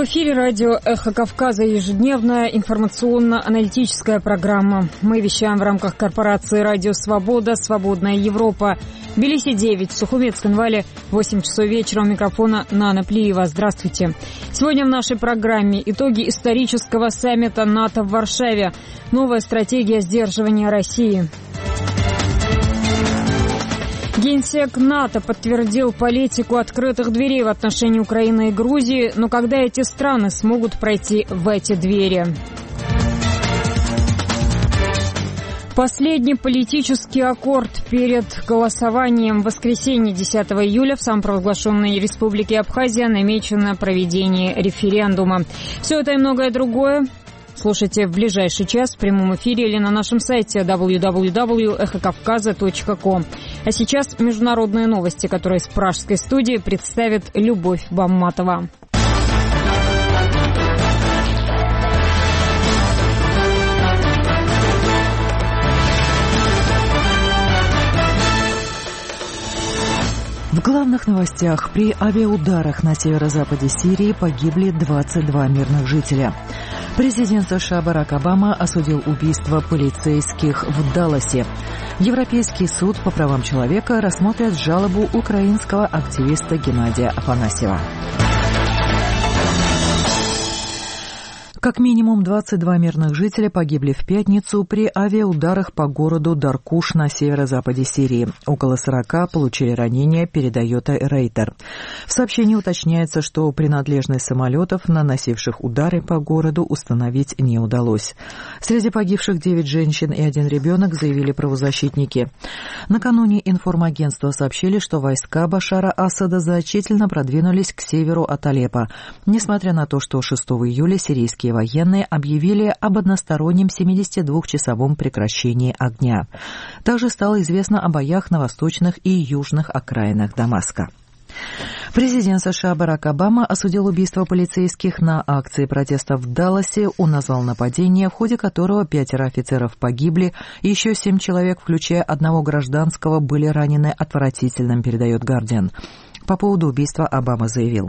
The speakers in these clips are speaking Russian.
В эфире радио «Эхо Кавказа» ежедневная информационно-аналитическая программа. Мы вещаем в рамках корпорации «Радио Свобода», «Свободная Европа». В Тбилиси 9, в Сухумецк-Инвале 8 часов вечера. У микрофона Нана Плиева. Здравствуйте. Сегодня в нашей программе итоги исторического саммита НАТО в Варшаве. Новая стратегия сдерживания России. Генсек НАТО подтвердил политику открытых дверей в отношении Украины и Грузии, но когда эти страны смогут пройти в эти двери? Последний политический аккорд перед голосованием в воскресенье 10 июля в самопровозглашенной Республике Абхазия намечено проведение референдума. Все это и многое другое слушайте в ближайший час в прямом эфире или на нашем сайте www.эхокавказа.ком. А сейчас международные новости, которые из пражской студии представит Любовь Бамматова. В главных новостях: при авиаударах на северо-западе Сирии погибли 22 мирных жителя. Президент США Барак Обама осудил убийство полицейских в Далласе. Европейский суд по правам человека рассмотрит жалобу украинского активиста Геннадия Афанасьева. Как минимум 22 мирных жителя погибли в пятницу при авиаударах по городу Даркуш на северо-западе Сирии. Около 40 получили ранения, передает Рейтер. В сообщении уточняется, что принадлежность самолетов, наносивших удары по городу, установить не удалось. Среди погибших 9 женщин и 1 ребенок, заявили правозащитники. Накануне информагентства сообщили, что войска Башара Асада значительно продвинулись к северу от Алеппо, несмотря на то, что 6 июля сирийские военные объявили об одностороннем 72-часовом прекращении огня. Также стало известно о боях на восточных и южных окраинах Дамаска. Президент США Барак Обама осудил убийство полицейских на акции протеста в Далласе. Он назвал нападение, в ходе которого 5 офицеров погибли, и еще 7 человек, включая 1 гражданского, были ранены отвратительным, передает Гардиан. По поводу убийства Обама заявил: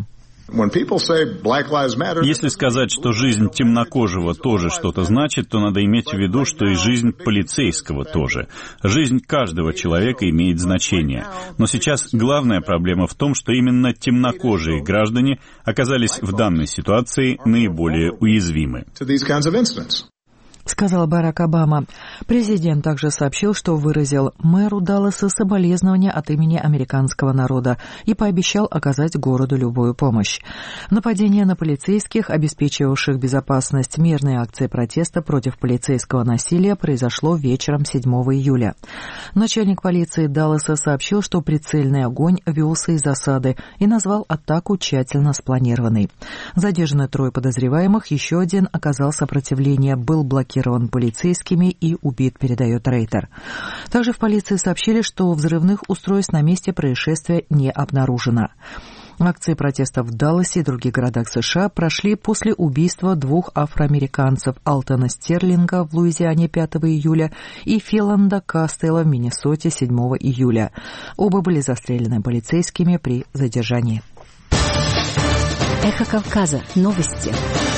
если сказать, что жизнь темнокожего тоже что-то значит, то надо иметь в виду, что и жизнь полицейского тоже. Жизнь каждого человека имеет значение. Но сейчас главная проблема в том, что именно темнокожие граждане оказались в данной ситуации наиболее уязвимы. Сказал Барак Обама. Президент также сообщил, что выразил мэру Далласа соболезнования от имени американского народа и пообещал оказать городу любую помощь. Нападение на полицейских, обеспечивавших безопасность мирной акции протеста против полицейского насилия, произошло вечером 7 июля. Начальник полиции Далласа сообщил, что прицельный огонь велся из засады и назвал атаку тщательно спланированной. Задержаны 3 подозреваемых, еще 1 оказал сопротивление, был блокирован полицейскими и убит, передает Рейтер. Также в полиции сообщили, что взрывных устройств на месте происшествия не обнаружено. Акции протеста в Далласе и других городах США прошли после убийства 2 афроамериканцев: Алтона Стерлинга в Луизиане 5 июля и Филанда Кастелла в Миннесоте 7 июля. Оба были застрелены полицейскими при задержании. Эхо Кавказа. Новости.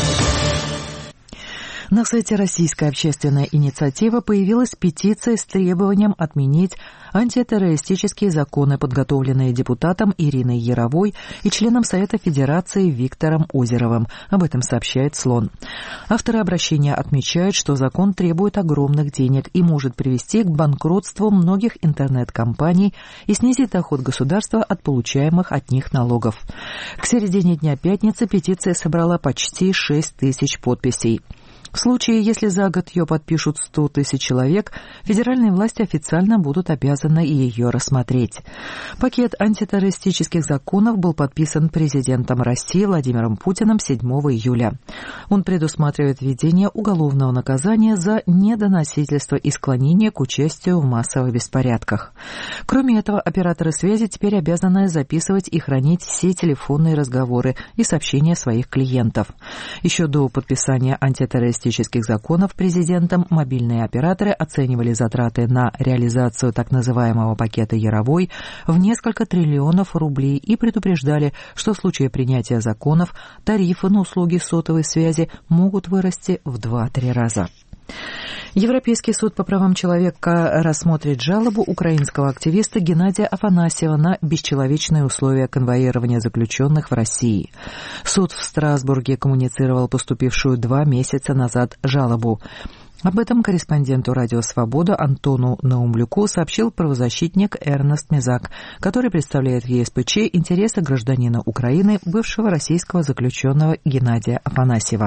На сайте Российская общественная инициатива появилась петиция с требованием отменить антитеррористические законы, подготовленные депутатом Ириной Яровой и членом Совета Федерации Виктором Озеровым. Об этом сообщает «Слон». Авторы обращения отмечают, что закон требует огромных денег и может привести к банкротству многих интернет-компаний и снизить доход государства от получаемых от них налогов. К середине дня пятницы петиция собрала почти 6 тысяч подписей. В случае, если за год ее подпишут 100 тысяч человек, федеральные власти официально будут обязаны ее рассмотреть. Пакет антитеррористических законов был подписан президентом России Владимиром Путиным 7 июля. Он предусматривает введение уголовного наказания за недоносительство и склонение к участию в массовых беспорядках. Кроме этого, операторы связи теперь обязаны записывать и хранить все телефонные разговоры и сообщения своих клиентов. Еще до подписания антитеррористических террористических законов президентом, мобильные операторы оценивали затраты на реализацию так называемого пакета «Яровой» в несколько триллионов рублей и предупреждали, что в случае принятия законов тарифы на услуги сотовой связи могут вырасти в 2-3 раза. Европейский суд по правам человека рассмотрит жалобу украинского активиста Геннадия Афанасьева на бесчеловечные условия конвоирования заключенных в России. Суд в Страсбурге коммуницировал поступившую 2 месяца назад жалобу. Об этом корреспонденту «Радио Свобода» Антону Наумлюку сообщил правозащитник Эрнест Мезак, который представляет в ЕСПЧ интересы гражданина Украины, бывшего российского заключенного Геннадия Афанасьева.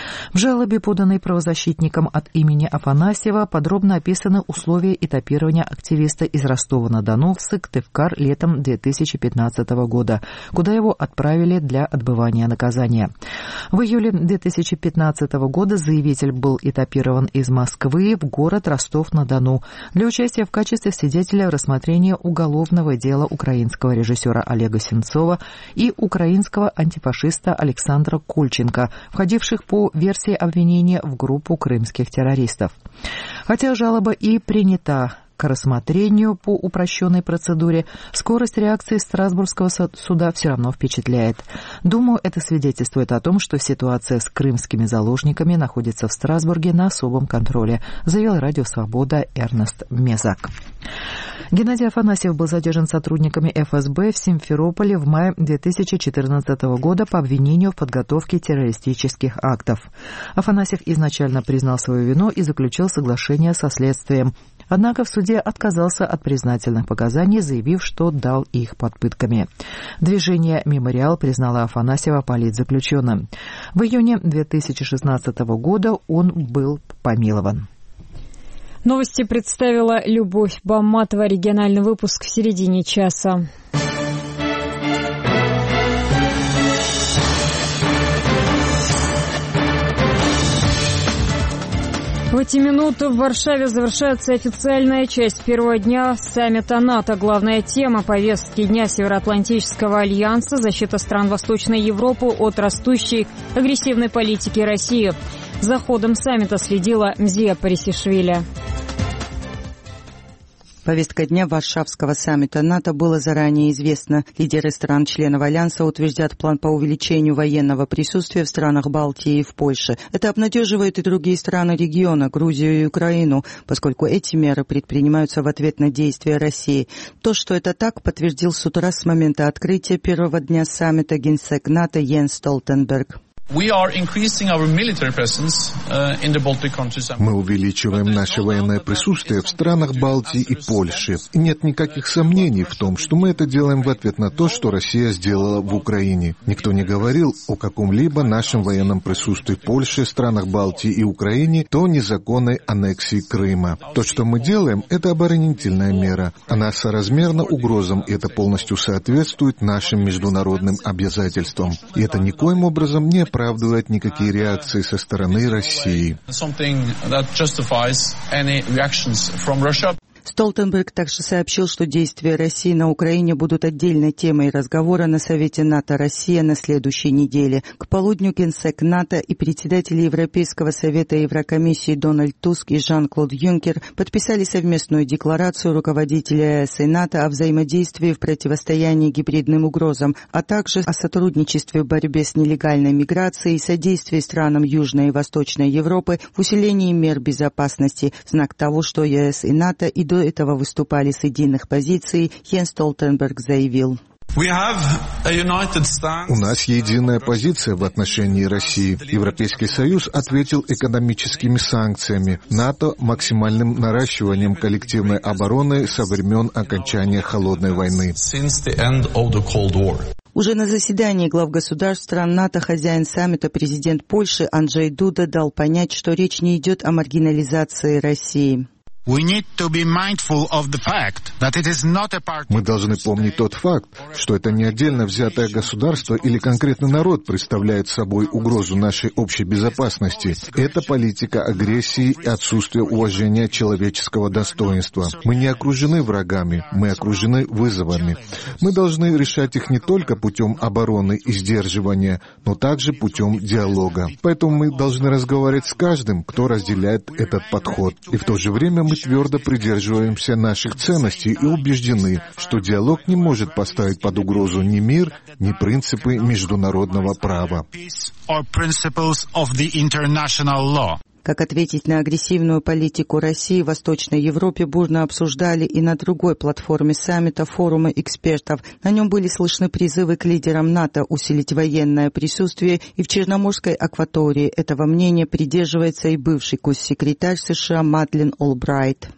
В жалобе, поданной правозащитником от имени Афанасьева, подробно описаны условия этапирования активиста из Ростова-на-Дону в Сыктывкар летом 2015 года, куда его отправили для отбывания наказания. В июле 2015 года заявитель был этапирован из Москвы в город Ростов-на-Дону для участия в качестве свидетеля в рассмотрении уголовного дела украинского режиссера Олега Сенцова и украинского антифашиста Александра Кольченко, входивших по версии обвинения в группу крымских террористов. Хотя жалоба и принята к рассмотрению по упрощенной процедуре, скорость реакции Страсбургского суда все равно впечатляет. Думаю, это свидетельствует о том, что ситуация с крымскими заложниками находится в Страсбурге на особом контроле, заявил «Радио Свобода» Эрнест Мезак. Геннадий Афанасьев был задержан сотрудниками ФСБ в Симферополе в мае 2014 года по обвинению в подготовке террористических актов. Афанасьев изначально признал свою вину и заключил соглашение со следствием. Однако в суде отказался от признательных показаний, заявив, что дал их под пытками. Движение «Мемориал» признало Афанасьева политзаключенным. В июне 2016 года он был помилован. Новости представила Любовь Бамматова. Региональный выпуск в середине часа. В эти минуты в Варшаве завершается официальная часть первого дня саммита НАТО. Главная тема повестки дня Североатлантического альянса – защита стран Восточной Европы от растущей агрессивной политики России. За ходом саммита следила Мзия Парисишвили. Повестка дня Варшавского саммита НАТО была заранее известна. Лидеры стран-членов Альянса утверждают план по увеличению военного присутствия в странах Балтии и в Польше. Это обнадеживает и другие страны региона, Грузию и Украину, поскольку эти меры предпринимаются в ответ на действия России. То, что это так, подтвердил с утра с момента открытия первого дня саммита генсек НАТО Йенс Столтенберг. Мы увеличиваем наше военное присутствие в странах Балтии и Польши. И нет никаких сомнений в том, что мы это делаем в ответ на то, что Россия сделала в Украине. Никто не говорил о каком-либо нашем военном присутствии в Польше, странах Балтии и Украине до незаконной аннексии Крыма. То, что мы делаем, это оборонительная мера. Она соразмерна угрозам, и это полностью соответствует нашим международным обязательствам. И это никоим образом не оправдывает никакие реакции со стороны России. Столтенберг также сообщил, что действия России на Украине будут отдельной темой разговора на Совете НАТО-Россия на следующей неделе. К полудню генсек НАТО и председатели Европейского совета и Еврокомиссии Дональд Туск и Жан-Клод Юнкер подписали совместную декларацию руководителя ЕС и НАТО о взаимодействии в противостоянии гибридным угрозам, а также о сотрудничестве в борьбе с нелегальной миграцией и содействии странам Южной и Восточной Европы в усилении мер безопасности, в знак того, что ЕС и НАТО и до этого выступали с единых позиций, Йенс Столтенберг заявил. У нас единая позиция в отношении России. Европейский Союз ответил экономическими санкциями, НАТО – максимальным наращиванием коллективной обороны со времен окончания Холодной войны. Уже на заседании глав государств стран НАТО хозяин саммита, президент Польши Анджей Дуда, дал понять, что речь не идет о маргинализации России. Мы должны помнить тот факт, что это не отдельно взятое государство или конкретный народ представляет собой угрозу нашей общей безопасности. Это политика агрессии и отсутствие уважения человеческого достоинства. Мы не окружены врагами, мы окружены вызовами. Мы должны решать их не только путем обороны и сдерживания, но также путем диалога. Поэтому мы должны разговаривать с каждым, кто разделяет этот подход. И в то же время мы твердо придерживаемся наших ценностей и убеждены, что диалог не может поставить под угрозу ни мир, ни принципы международного права. Как ответить на агрессивную политику России в Восточной Европе бурно обсуждали и на другой платформе саммита форума экспертов. На нем были слышны призывы к лидерам НАТО усилить военное присутствие и в Черноморской акватории. Этого мнения придерживается и бывший госсекретарь США Мадлен Олбрайт.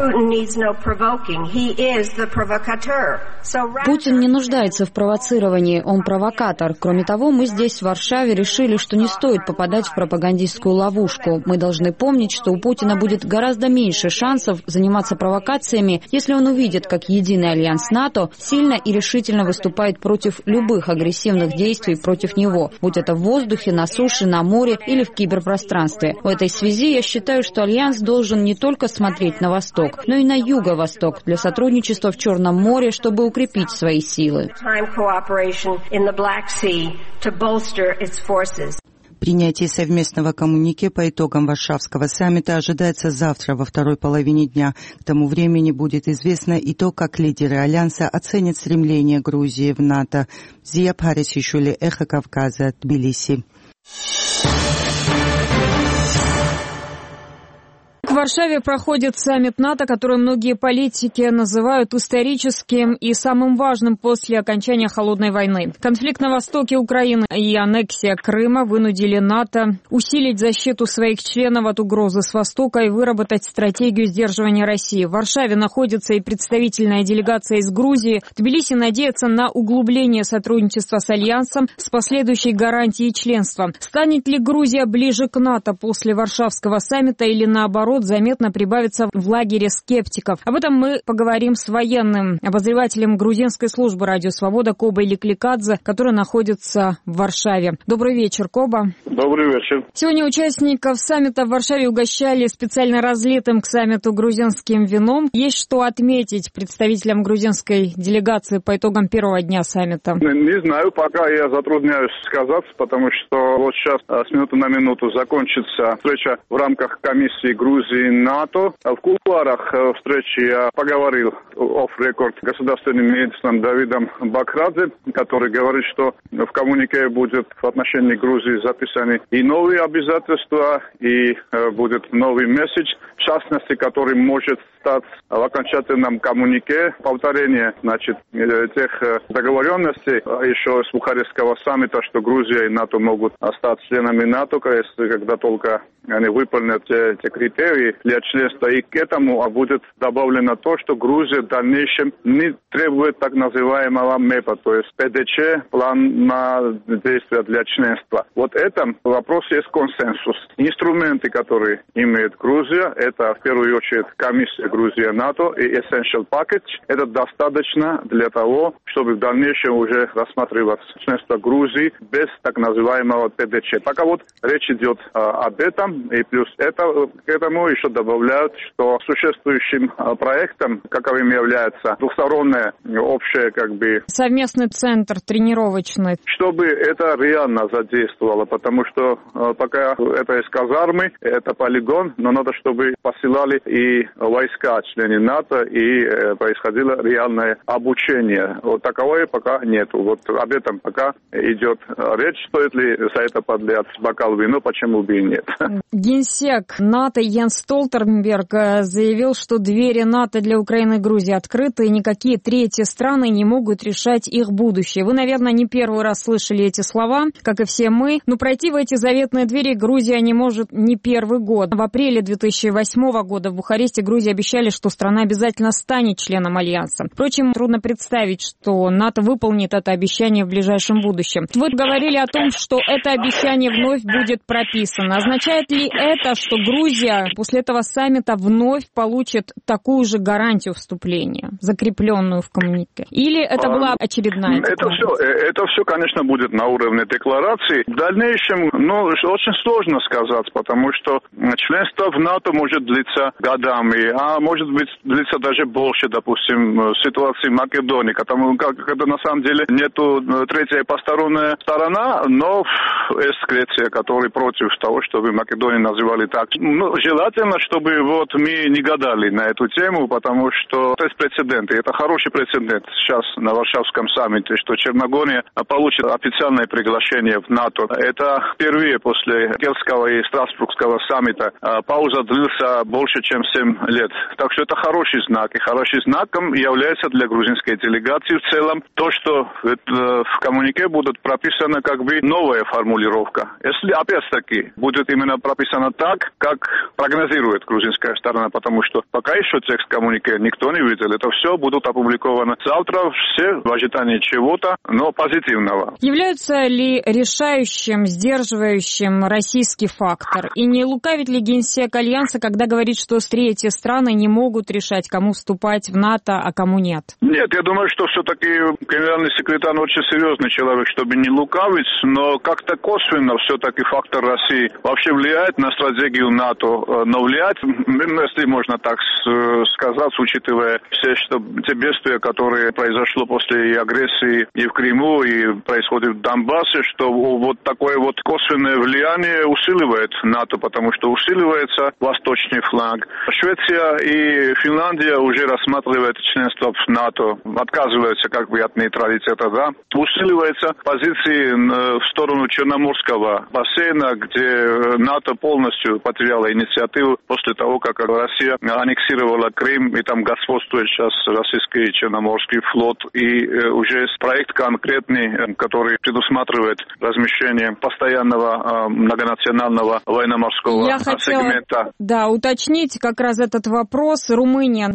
Путин не нуждается в провоцировании, он провокатор. Кроме того, мы здесь, в Варшаве, решили, что не стоит попадать в пропагандистскую ловушку. Мы должны помнить, что у Путина будет гораздо меньше шансов заниматься провокациями, если он увидит, как единый альянс НАТО сильно и решительно выступает против любых агрессивных действий против него, будь это в воздухе, на суше, на море или в киберпространстве. В этой связи я считаю, что альянс должен не только смотреть на восток, но и на юго-восток для сотрудничества в Черном море, чтобы укрепить свои силы. Принятие совместного коммюнике по итогам Варшавского саммита ожидается завтра во второй половине дня. К тому времени будет известно и то, как лидеры Альянса оценят стремление Грузии в НАТО. Зия Парисишвили, Эхо Кавказа, Тбилиси. В Варшаве проходит саммит НАТО, который многие политики называют историческим и самым важным после окончания Холодной войны. Конфликт на востоке Украины и аннексия Крыма вынудили НАТО усилить защиту своих членов от угрозы с востока и выработать стратегию сдерживания России. В Варшаве находится и представительная делегация из Грузии. Тбилиси надеется на углубление сотрудничества с Альянсом с последующей гарантией членства. Станет ли Грузия ближе к НАТО после Варшавского саммита или наоборот заметно прибавится в лагере скептиков? Об этом мы поговорим с военным обозревателем грузинской службы «Радио Свобода» Кобой Ликликадзе, который находится в Варшаве. Добрый вечер, Коба. Добрый вечер. Сегодня участников саммита в Варшаве угощали специально разлитым к саммиту грузинским вином. Есть что отметить представителям грузинской делегации по итогам первого дня саммита? Не знаю, пока я затрудняюсь сказать, потому что вот сейчас с минуты на минуту закончится встреча в рамках комиссии Грузии НАТО. В кулуарах встречи я поговорил офф-рекорд государственным министром Давидом Бакрадзе, который говорит, что в коммюнике будет в отношении Грузии записаны и новые обязательства, и будет новый месседж, в частности, который может стать в окончательном коммюнике повторение, тех договоренностей еще с Бухарестского саммита, что Грузия и НАТО могут стать членами НАТО, когда только они выполнят те критерии для членства. И к этому будет добавлено то, что Грузия в дальнейшем не требует так называемого МЭПа, то есть ПДЧ, план на действия для членства. Вот этом вопросе есть консенсус. Инструменты, которые имеет Грузия, это в первую очередь комиссия Грузия-НАТО и Essential Package. Это достаточно для того, чтобы в дальнейшем уже рассматривать членство Грузии без так называемого ПДЧ. Пока вот речь идет об этом. И плюс к этому еще добавляют, что существующим проектом, каковым является двухстороннее общее совместный центр тренировочный. Чтобы это реально задействовало, потому что пока это из казармы, это полигон, но надо, чтобы посылали и войска, члены НАТО, и происходило реальное обучение. Вот таковое пока нету. Вот об этом пока идет речь. Стоит ли за это подлять бокал вина, почему бы и нет. Генсек НАТО Йенс Столтенберг заявил, что двери НАТО для Украины и Грузии открыты, и никакие третьи страны не могут решать их будущее. Вы, наверное, не первый раз слышали эти слова, как и все мы, но пройти в эти заветные двери Грузия не может не первый год. В апреле 2008 года в Бухаресте Грузии обещали, что страна обязательно станет членом Альянса. Впрочем, трудно представить, что НАТО выполнит это обещание в ближайшем будущем. Вы говорили о том, что это обещание вновь будет прописано. Означает ли ли это, что Грузия после этого саммита вновь получит такую же гарантию вступления, закрепленную в коммюнике? Или это была очередная декларация? Это все, конечно, будет на уровне декларации. В дальнейшем, очень сложно сказать, потому что членство в НАТО может длиться годами, а может быть длиться даже больше, допустим, в ситуации Македонии, когда на самом деле нету третья посторонняя сторона, но есть Греция, который против того, чтобы Македонию называли так. Желательно, чтобы мы не гадали на эту тему, потому что это есть прецеденты. Это хороший прецедент сейчас на Варшавском саммите, что Черногория получит официальное приглашение в НАТО. Это впервые после Кельтского и Страсбургского саммита. Пауза длится больше, чем 7 лет. Так что это хороший знак. И хорошим знаком является для грузинской делегации в целом то, что в коммюнике будет прописана новая формулировка. Если, опять-таки, будет именно прописано так, как прогнозирует грузинская сторона, потому что пока еще текст коммюнике никто не видел. Это все будут опубликовано завтра, все в ожидании чего-то, но позитивного. Является ли решающим, сдерживающим российский фактор? И не лукавит ли генсек Альянса, когда говорит, что третьи страны не могут решать, кому вступать в НАТО, а кому нет? Нет, я думаю, что все-таки генеральный секретарь очень серьезный человек, чтобы не лукавить, но как-то косвенно все-таки фактор России вообще влияет на стратегию НАТО. Но влиять, если можно так сказать, учитывая все те бедствия, которые произошло после агрессии и в Крыму, и происходит в Донбассе, что вот такое вот косвенное влияние усиливает НАТО, потому что усиливается восточный фланг. Швеция и Финляндия уже рассматривают членство в НАТО, отказываются от нейтралитета, да. Усиливаются позиции в сторону Черноморского бассейна, где НАТО полностью потеряла инициативу после того, как Россия аннексировала Крым, и там господствует сейчас российский Черноморский флот, и уже есть проект конкретный, который предусматривает размещение постоянного многонационального военно-морского сегмента. Да, уточнить как раз этот вопрос. Румыния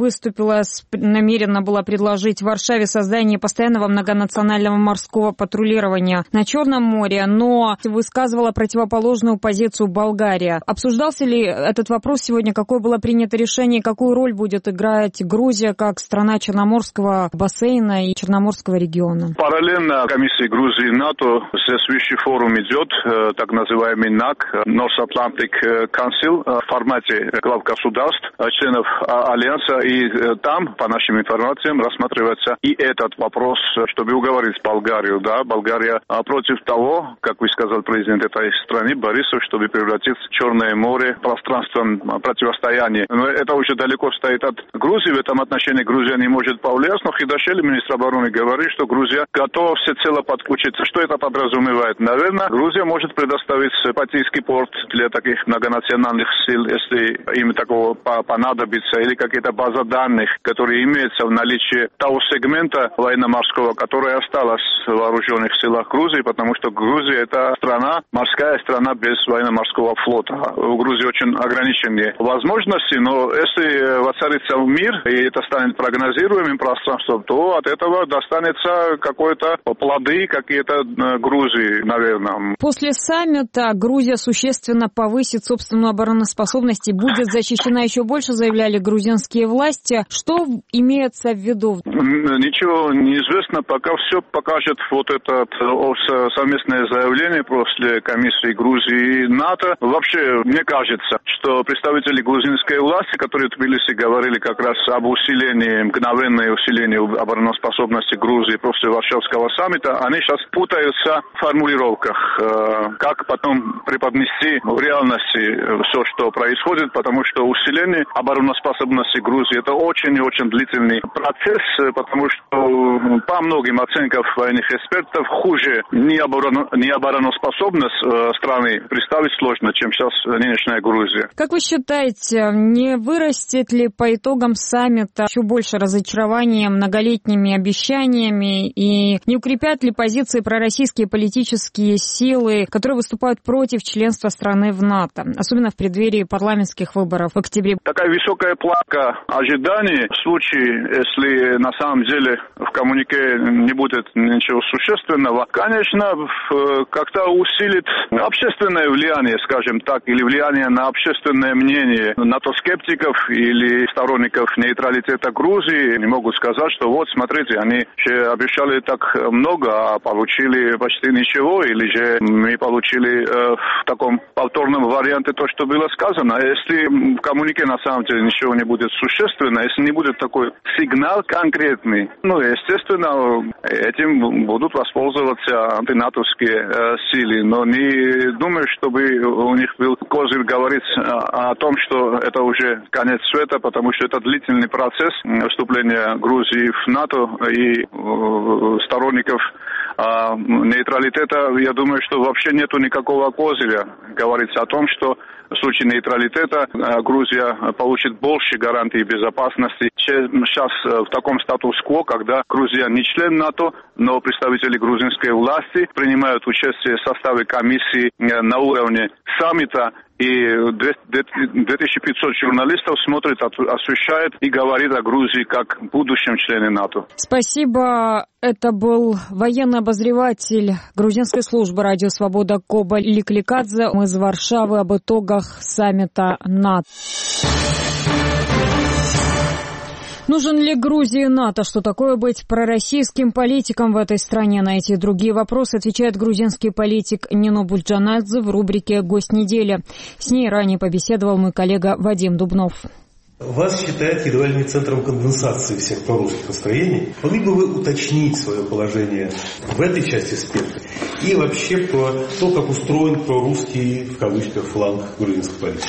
намерена была предложить в Варшаве создание постоянного многонационального морского патрулирования на Черном море, но высказывала противоположную позицию Болгария. Обсуждался ли этот вопрос сегодня? Какое было принято решение? Какую роль будет играть Грузия как страна Черноморского бассейна и Черноморского региона? Параллельно комиссии Грузии и НАТО здесь высший форум идет, так называемый НАК, North Atlantic Council, в формате глав государств, членов Альянса, и там, по нашим информациям, рассматривается и этот вопрос, чтобы уговорить Болгарию. Да, Болгария против того, как вы сказали, президент этой страны, Борисов, чтобы превратить Черное море в пространство противостояния. Но это уже далеко стоит от Грузии. В этом отношении Грузия не может повлиять, но Хидашвили, министр обороны, говорит, что Грузия готова всецело подключиться. Что это подразумевает? Наверное, Грузия может предоставить Балтийский порт для таких многонациональных сил, если им такого понадобится, или какие-то базы данных, которые имеются в наличии того сегмента военно-морского, который осталось в вооруженных силах Грузии, потому что Грузия — это страна, морская страна без военно-морского флота. У Грузии очень ограниченные возможности, но если воцарится мир, и это станет прогнозируемым пространством, то от этого достанется какое-то плоды, какие-то Грузии, наверное. После саммита Грузия существенно повысит собственную обороноспособность и будет защищена еще больше, заявляли грузинские власти. Что имеется в виду? Ничего не известно, пока все покажет вот это совместное заявление после комиссии Грузии и НАТО. Вообще, мне кажется, что представители грузинской власти, которые в Тбилиси говорили как раз об усилении, мгновенное усиление обороноспособности Грузии после Варшавского саммита, они сейчас путаются в формулировках, как потом преподнести в реальности все, что происходит, потому что усиление обороноспособности Грузии — это очень и очень длительный процесс, потому что по многим оценкам военных экспертов хуже не обороноспособность страны представить сложно, чем сейчас нынешняя Грузия. Как вы считаете, не вырастет ли по итогам саммита еще больше разочарования многолетними обещаниями и не укрепят ли позиции пророссийские политические силы, которые выступают против членства страны в НАТО, особенно в преддверии парламентских выборов в октябре? Такая высокая планка ожиданий в случае, если на самом деле в коммюнике не будет ничего существенного, конечно, как-то усилит общественное влияние, скажем, скажем так, или влияние на общественное мнение НАТО-скептиков или сторонников нейтралитета Грузии, не могут сказать, что вот, смотрите, они же обещали так много, а получили почти ничего, или же мы получили в таком повторном варианте то, что было сказано. Если в коммунике на самом деле ничего не будет существенно, если не будет такой сигнал конкретный, естественно, этим будут воспользоваться антинатовские силы. Но не думаю, чтобы у них был козырь говорить о том, что это уже конец света, потому что это длительный процесс вступления Грузии в НАТО и сторонников нейтралитета. Я думаю, что вообще нету никакого козыря говорить о том, что в случае нейтралитета Грузия получит больше гарантий безопасности. Сейчас в таком статус-кво, когда Грузия не член НАТО, но представители грузинской власти принимают участие в составе комиссии на уровне саммита, и 2500 журналистов смотрят, освещают и говорят о Грузии как будущем члене НАТО. Спасибо. Это был военный обозреватель грузинской службы «Радио Свобода» Коба Ликликадзе из Варшавы об итогах саммита НАТО. Нужен ли Грузии НАТО? Что такое быть пророссийским политиком в этой стране? На эти и другие вопросы отвечает грузинский политик Нино Булджанадзе в рубрике «Гость недели». С ней ранее побеседовал мой коллега Вадим Дубнов. Вас считают едва ли не центром конденсации всех прорусских настроений. Могли бы вы уточнить свое положение в этой части спектра и вообще про то, как устроен прорусский, в кавычках, фланг грузинской политики?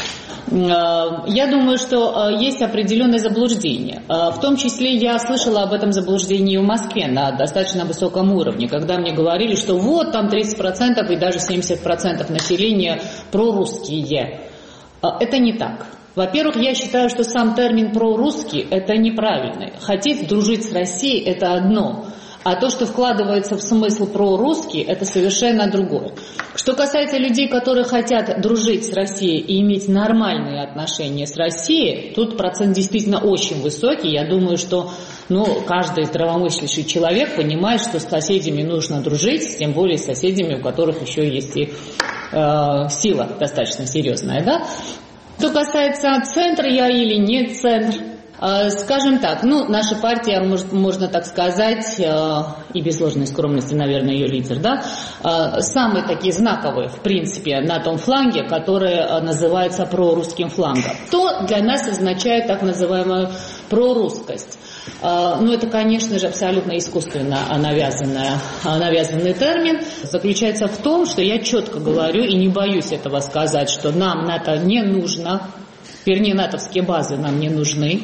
Я думаю, что есть определенное заблуждение. В том числе я слышала об этом заблуждении в Москве на достаточно высоком уровне, когда мне говорили, что вот там 30% и даже 70% населения прорусские. Это не так. Во-первых, я считаю, что сам термин «прорусский» – это неправильный. Хотеть дружить с Россией – это одно, а то, что вкладывается в смысл «прорусский» – это совершенно другое. Что касается людей, которые хотят дружить с Россией и иметь нормальные отношения с Россией, тут процент действительно очень высокий. Я думаю, что каждый здравомыслящий человек понимает, что с соседями нужно дружить, тем более с соседями, у которых еще есть и сила достаточно серьезная, да? Что касается центра я или нет центр, скажем так, наша партия, можно так сказать, и без ложной скромности, наверное, ее лидер, да, самые такие знаковые, в принципе, на том фланге, который называется прорусским флангом. Что для нас означает так называемая прорусскость? Это, конечно же, абсолютно искусственно навязанный термин. Заключается в том, что я четко говорю и не боюсь этого сказать, что нам НАТО не нужно, вернее, натовские базы нам не нужны.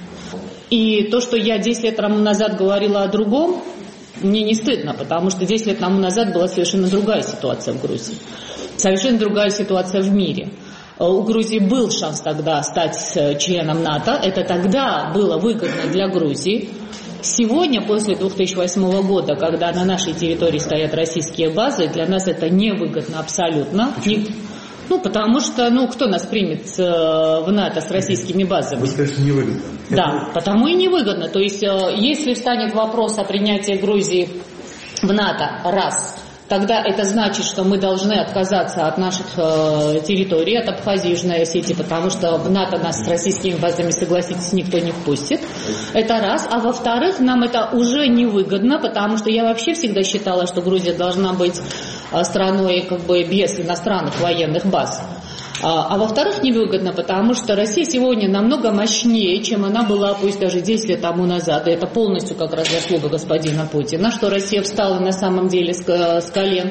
И то, что я 10 лет тому назад говорила о другом, мне не стыдно, потому что 10 лет тому назад была совершенно другая ситуация в Грузии. Совершенно другая ситуация в мире. У Грузии был шанс тогда стать членом НАТО. Это тогда было выгодно для Грузии. Сегодня, после 2008 года, когда на нашей территории стоят российские базы, для нас это невыгодно абсолютно. Потому что, кто нас примет в НАТО с российскими базами? Вы скажете, невыгодно. Да, потому и невыгодно. То есть, если встанет вопрос о принятии Грузии в НАТО, раз, тогда это значит, что мы должны отказаться от наших территорий, от Абхазии и Южной Осетии, потому что в НАТО нас с российскими базами, согласитесь, никто не впустит. Это раз. А во-вторых, нам это уже невыгодно, потому что я вообще всегда считала, что Грузия должна быть страной без иностранных военных баз. А во-вторых, невыгодно, потому что Россия сегодня намного мощнее, чем она была, пусть даже 10 лет тому назад. И это полностью как раз заслуга господина Путина, что Россия встала на самом деле с колен.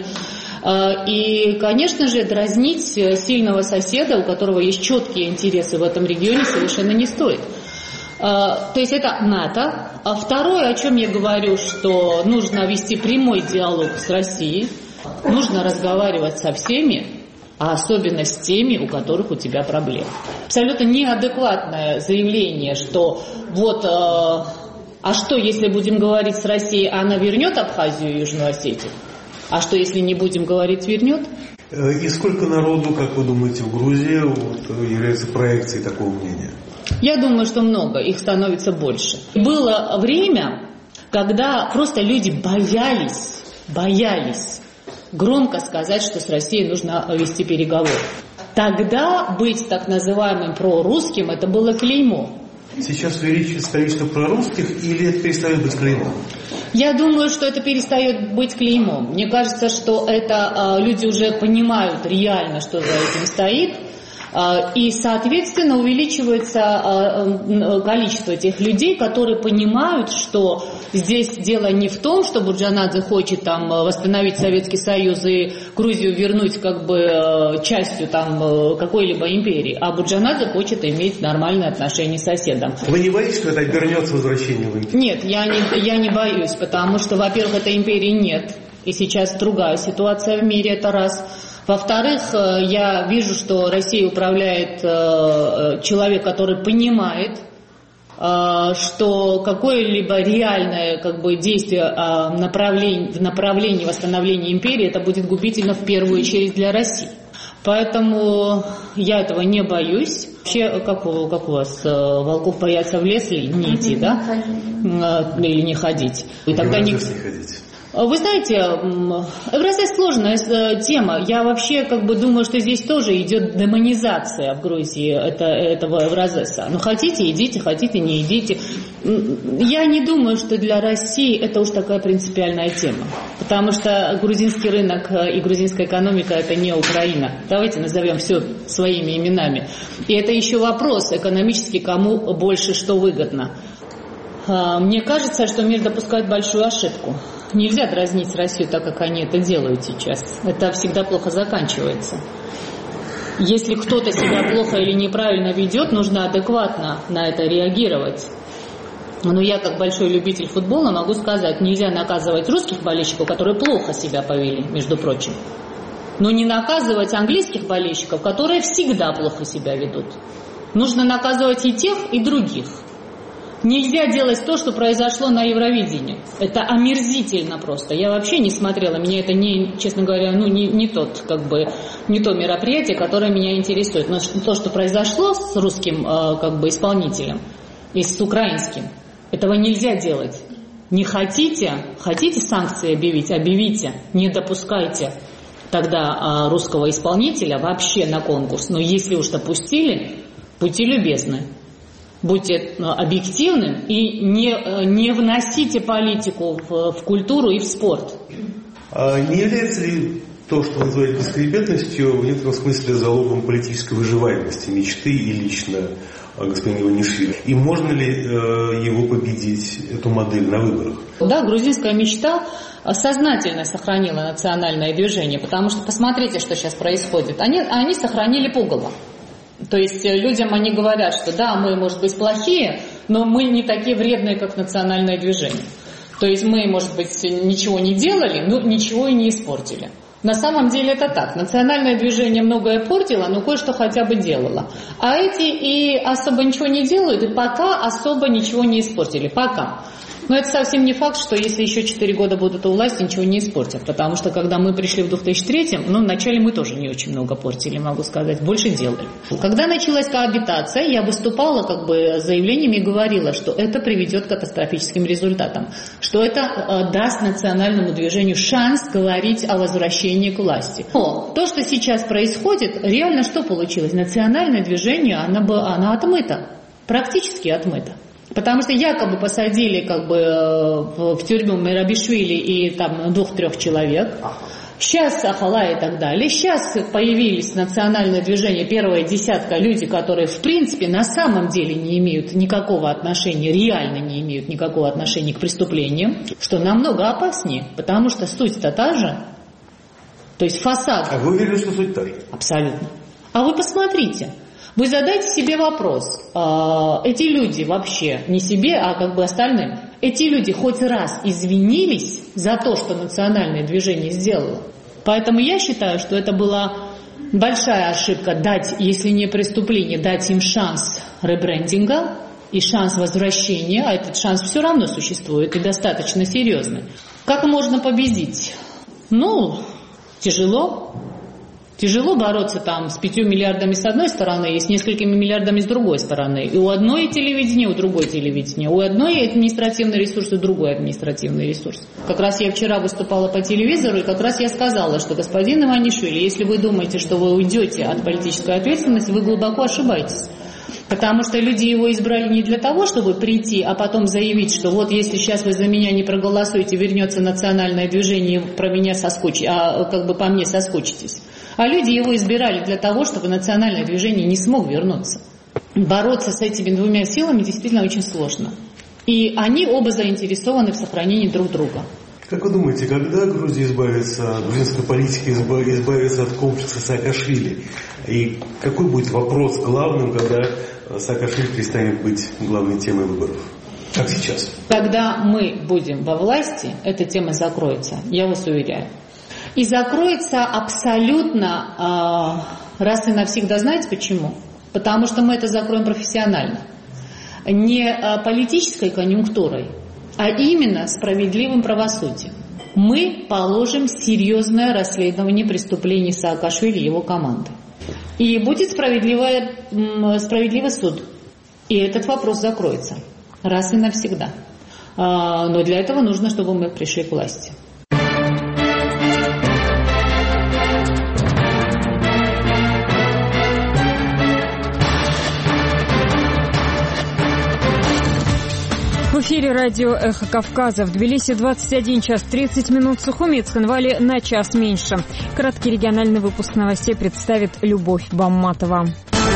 И, конечно же, дразнить сильного соседа, у которого есть четкие интересы в этом регионе, совершенно не стоит. То есть это НАТО. А второе, о чем я говорю, что нужно вести прямой диалог с Россией, нужно разговаривать со всеми, а особенно с теми, у которых у тебя проблемы. Абсолютно неадекватное заявление, что а что, если будем говорить с Россией, она вернет Абхазию и Южную Осетию? А что, если не будем говорить, вернет? И сколько народу, как вы думаете, в Грузии является проекцией такого мнения? Я думаю, что много, их становится больше. Было время, когда просто люди боялись громко сказать, что с Россией нужно вести переговоры. Тогда быть так называемым прорусским – это было клеймо. Сейчас увеличивается количество прорусских или это перестает быть клеймом? Я думаю, что это перестает быть клеймом. Мне кажется, что это люди уже понимают реально, что за этим стоит. И, соответственно, увеличивается количество тех людей, которые понимают, что здесь дело не в том, что Бурджанадзе хочет там восстановить Советский Союз и Грузию вернуть как бы частью там какой-либо империи, а Бурджанадзе хочет иметь нормальные отношения с соседом. Вы не боитесь, что это обернется возвращением в империю? Нет, я не боюсь, потому что, во-первых, этой империи нет, и сейчас другая ситуация в мире, это раз. Во-вторых, я вижу, что Россией управляет человек, который понимает, что какое-либо реальное как бы, действие в направлении восстановления империи, это будет губительно в первую очередь для России. Поэтому я этого не боюсь. Вообще, как у вас, волков боятся в лес или не идти, да? Или не ходить. И тогда не ходить. Вы знаете, Евразес сложная тема. Я вообще как бы думаю, что здесь тоже идет демонизация в Грузии этого Евразеса. Ну, хотите, идите, хотите, не идите. Я не думаю, что для России это уж такая принципиальная тема. Потому что грузинский рынок и грузинская экономика – это не Украина. Давайте назовем все своими именами. И это еще вопрос экономически, кому больше что выгодно. Мне кажется, что мир допускает большую ошибку. Нельзя дразнить Россию так, как они это делают сейчас. Это всегда плохо заканчивается. Если кто-то себя плохо или неправильно ведет, нужно адекватно на это реагировать. Но я, как большой любитель футбола, могу сказать, нельзя наказывать русских болельщиков, которые плохо себя повели, между прочим. Но не наказывать английских болельщиков, которые всегда плохо себя ведут. Нужно наказывать и тех, и других. Нельзя делать то, что произошло на Евровидении. Это омерзительно просто. Я вообще не смотрела. Меня это, честно говоря, не то мероприятие, которое меня интересует. Но то, что произошло с русским как бы исполнителем и с украинским, этого нельзя делать. Не хотите санкции объявите. Не допускайте тогда русского исполнителя вообще на конкурс. Но если уж допустили, будьте любезны. Будьте объективным и не вносите политику в культуру и в спорт. А не является ли то, что вы называете бескребетностью, в некотором смысле залогом политической выживаемости, мечты и лично господина Иванишвили? И можно ли его победить, эту модель, на выборах? Да, грузинская мечта сознательно сохранила национальное движение, потому что посмотрите, что сейчас происходит. Они сохранили пугало. То есть людям они говорят, что да, мы, может быть, плохие, но мы не такие вредные, как национальное движение. То есть мы, может быть, ничего не делали, но ничего и не испортили. На самом деле это так. Национальное движение многое портило, но кое-что хотя бы делало. А эти и особо ничего не делают, и пока особо ничего не испортили. Пока. Но это совсем не факт, что если еще 4 года будут у власти, ничего не испортят. Потому что, когда мы пришли в 2003-м, вначале мы тоже не очень много портили, могу сказать, больше делали. Когда началась коабитация, я выступала как бы с заявлениями и говорила, что это приведет к катастрофическим результатам. Что это даст национальному движению шанс говорить о возвращении к власти. Но то, что сейчас происходит, реально что получилось? Национальное движение, оно отмыто. Практически отмыто. Потому что якобы посадили в тюрьму Мерабишвили и там 2-3 человек. Сейчас Ахала и так далее. Сейчас появились национальное движение, первая десятка, люди, которые в принципе на самом деле не имеют никакого отношения, реально не имеют никакого отношения к преступлениям, что намного опаснее, потому что суть-то та же. То есть фасад. А вы уверены, что суть та же? Абсолютно. А вы посмотрите. Вы задайте себе вопрос, эти люди вообще, не себе, а как бы остальным, эти люди хоть раз извинились за то, что национальное движение сделало? Поэтому я считаю, что это была большая ошибка дать, если не преступление, дать им шанс ребрендинга и шанс возвращения, а этот шанс все равно существует и достаточно серьезный. Как можно победить? Тяжело. Тяжело бороться там с 5 миллиардами с одной стороны и с несколькими миллиардами с другой стороны. И у одной телевидения, у другой телевидения. У одной административный ресурс, у другой административный ресурс. Как раз я вчера выступала по телевизору, и как раз я сказала, что господин Иванишвили, если вы думаете, что вы уйдете от политической ответственности, вы глубоко ошибаетесь. Потому что люди его избрали не для того, чтобы прийти, а потом заявить, что вот если сейчас вы за меня не проголосуете, вернется национальное движение, про меня по мне соскучитесь. А люди его избирали для того, чтобы национальное движение не смог вернуться. Бороться с этими двумя силами действительно очень сложно. И они оба заинтересованы в сохранении друг друга. Как вы думаете, когда грузинская политика избавится от комплекса Саакашвили? И какой будет вопрос главным, когда Саакашвили перестанет быть главной темой выборов? Как сейчас? Когда мы будем во власти, эта тема закроется, я вас уверяю. И закроется абсолютно раз и навсегда. Знаете почему? Потому что мы это закроем профессионально. Не политической конъюнктурой, а именно справедливым правосудием. Мы положим серьезное расследование преступлений Саакашвили и его команды. И будет справедливый суд. И этот вопрос закроется раз и навсегда. Но для этого нужно, чтобы мы пришли к власти. В эфире радио «Эхо Кавказа». В Тбилиси 21 час 30 минут, в Сухуми и Цхинвале на час меньше. Краткий региональный выпуск новостей представит Любовь Бамматова.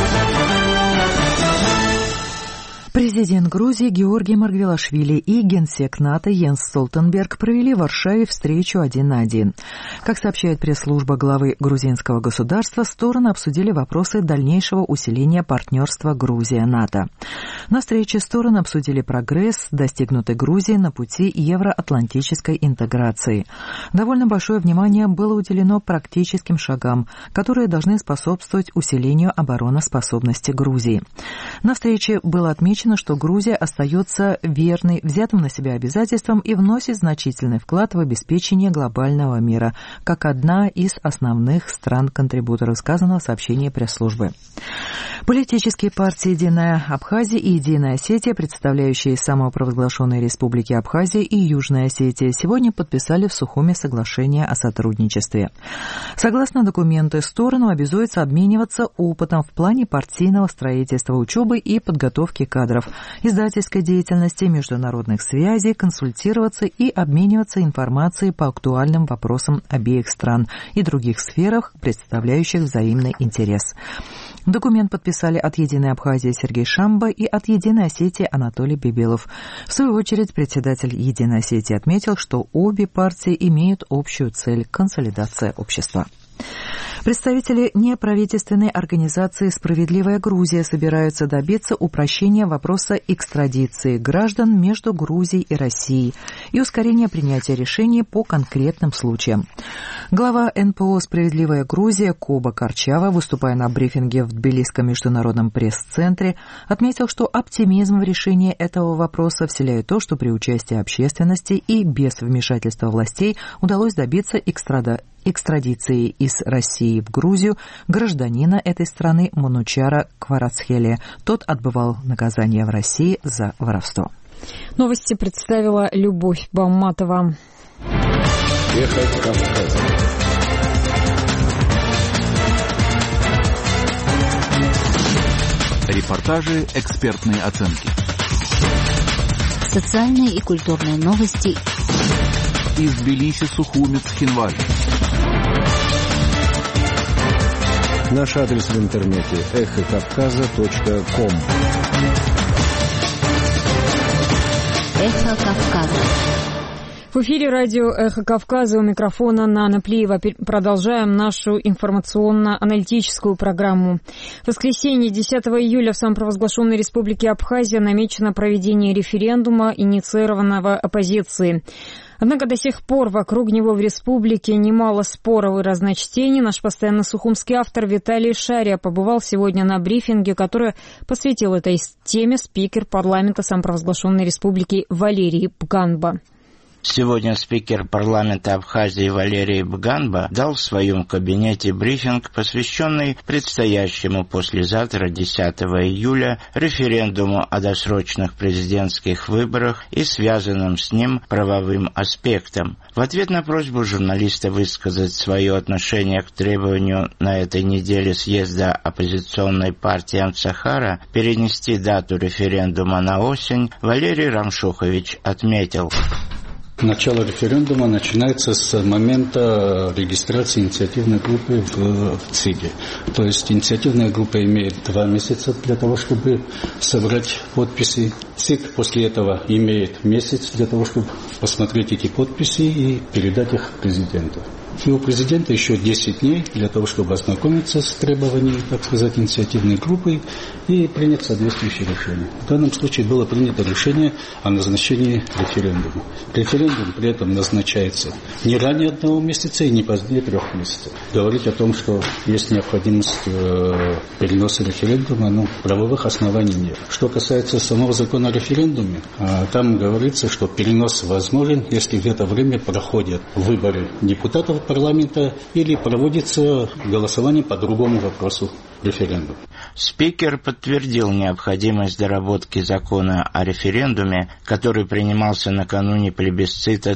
Президент Грузии Георгий Маргвелашвили и генсек НАТО Йенс Столтенберг провели в Варшаве встречу 1 на 1. Как сообщает пресс-служба главы грузинского государства, стороны обсудили вопросы дальнейшего усиления партнерства Грузия-НАТО. На встрече стороны обсудили прогресс, достигнутый Грузией на пути евроатлантической интеграции. Довольно большое внимание было уделено практическим шагам, которые должны способствовать усилению обороноспособности Грузии. На встрече было отмечено, что Грузия остается верной взятым на себя обязательствам и вносит значительный вклад в обеспечение глобального мира, как одна из основных стран-контрибуторов, сказано в сообщении пресс-службы. Политические партии «Единая Абхазия» и «Единая Осетия», представляющие самопровозглашенные республики Абхазия и Южная Осетия, сегодня подписали в Сухуми соглашение о сотрудничестве. Согласно документу, стороны обязуются обмениваться опытом в плане партийного строительства, учебы и подготовки кадров, издательской деятельности, международных связей, консультироваться и обмениваться информацией по актуальным вопросам обеих стран и других сферах, представляющих взаимный интерес. Документ подписали от «Единой Абхазии» Сергей Шамба и от «Единой Осетии» Анатолий Бибелов. В свою очередь, председатель «Единой Осетии» отметил, что обе партии имеют общую цель – консолидация общества. Представители неправительственной организации «Справедливая Грузия» собираются добиться упрощения вопроса экстрадиции граждан между Грузией и Россией и ускорения принятия решений по конкретным случаям. Глава НПО «Справедливая Грузия» Коба Корчава, выступая на брифинге в Тбилисском международном пресс-центре, отметил, что оптимизм в решении этого вопроса вселяет то, что при участии общественности и без вмешательства властей удалось добиться экстрадиции из России в Грузию гражданина этой страны Манучара Кварацхелия. Тот отбывал наказание в России за воровство. Новости представила Любовь Бамматова. Эхо Кавказа. Репортажи, экспертные оценки. Социальные и культурные новости. Из Тбилиси, Сухуми, Цхинвали. Наш адрес в интернете эхокавказа.ком. Эхо Кавказа. В эфире радио «Эхо Кавказа», у микрофона Нана Плиева. Продолжаем нашу информационно-аналитическую программу. В воскресенье, 10 июля, в самопровозглашенной республике Абхазия намечено проведение референдума, инициированного оппозицией. Однако до сих пор вокруг него в республике немало споров и разночтений. Наш постоянно сухумский автор Виталий Шария побывал сегодня на брифинге, который посвятил этой теме спикер парламента самопровозглашенной республики Валерий Пганба. Сегодня спикер парламента Абхазии Валерий Бганба дал в своем кабинете брифинг, посвященный предстоящему послезавтра, 10 июля, референдуму о досрочных президентских выборах и связанным с ним правовым аспектам. В ответ на просьбу журналиста высказать свое отношение к требованию на этой неделе съезда оппозиционной партии Амцахара перенести дату референдума на осень, Валерий Рамшухович отметил: начало референдума начинается с момента регистрации инициативной группы в ЦИГе. То есть инициативная группа имеет 2 месяца для того, чтобы собрать подписи. ЦИГ после этого имеет месяц для того, чтобы посмотреть эти подписи и передать их президенту. И у президента еще 10 дней для того, чтобы ознакомиться с требованиями, так сказать, инициативной группы и принять соответствующее решение. В данном случае было принято решение о назначении референдума. Референдум при этом назначается не ранее 1 месяца и не позднее 3 месяцев. Говорить о том, что есть необходимость переноса референдума, правовых оснований нет. Что касается самого закона о референдуме, там говорится, что перенос возможен, если в это время проходят выборы депутатов парламента или проводится голосование по другому вопросу референдума. Спикер подтвердил необходимость доработки закона о референдуме, который принимался накануне плебисцита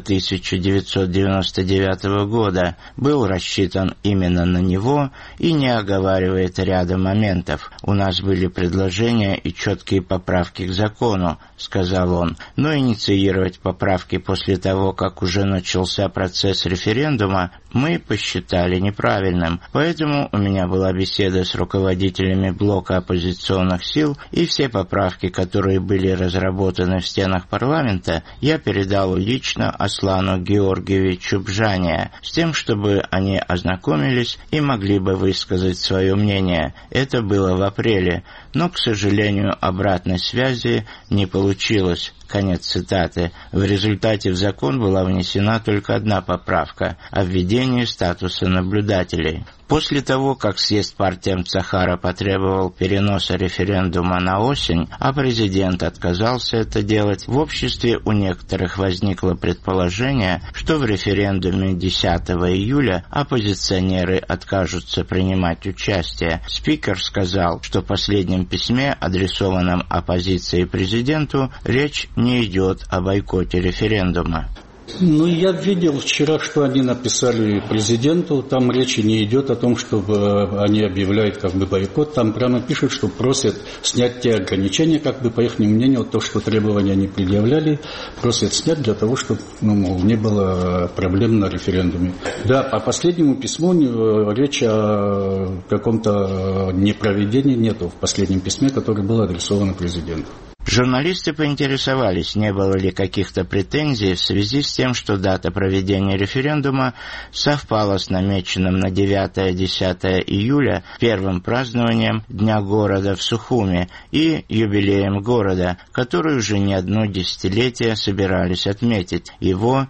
1999 года, был рассчитан именно на него и не оговаривает ряда моментов. «У нас были предложения и четкие поправки к закону», — сказал он, «но инициировать поправки после того, как уже начался процесс референдума, мы посчитали неправильным. Поэтому у меня была беседа с руководителями блока оппозиционных сил, и все поправки, которые были разработаны в стенах парламента, я передал лично Аслану Георгиевичу Бжания, с тем, чтобы они ознакомились и могли бы высказать свое мнение. Это было в апреле, но, к сожалению, обратной связи не получилось». Конец цитаты. В результате в закон была внесена только 1 поправка о введении статуса наблюдателей. После того, как съезд партии Амцахара потребовал переноса референдума на осень, а президент отказался это делать, в обществе у некоторых возникло предположение, что в референдуме 10 июля оппозиционеры откажутся принимать участие. Спикер сказал, что в последнем письме, адресованном оппозиции президенту, речь не идет о бойкоте референдума. Я видел вчера, что они написали президенту. Там речи не идет о том, чтобы они объявляют бойкот. Там прямо пишут, что просят снять те ограничения, по их мнению, то, что требования они предъявляли, просят снять для того, чтобы не было проблем на референдуме. Да, по последнему письму речи о каком-то непроведении нету в последнем письме, которое было адресовано президенту. Журналисты поинтересовались, не было ли каких-то претензий в связи с тем, что дата проведения референдума совпала с намеченным на 9-10 июля первым празднованием Дня города в Сухуми и юбилеем города, который уже не одно десятилетие собирались отметить, его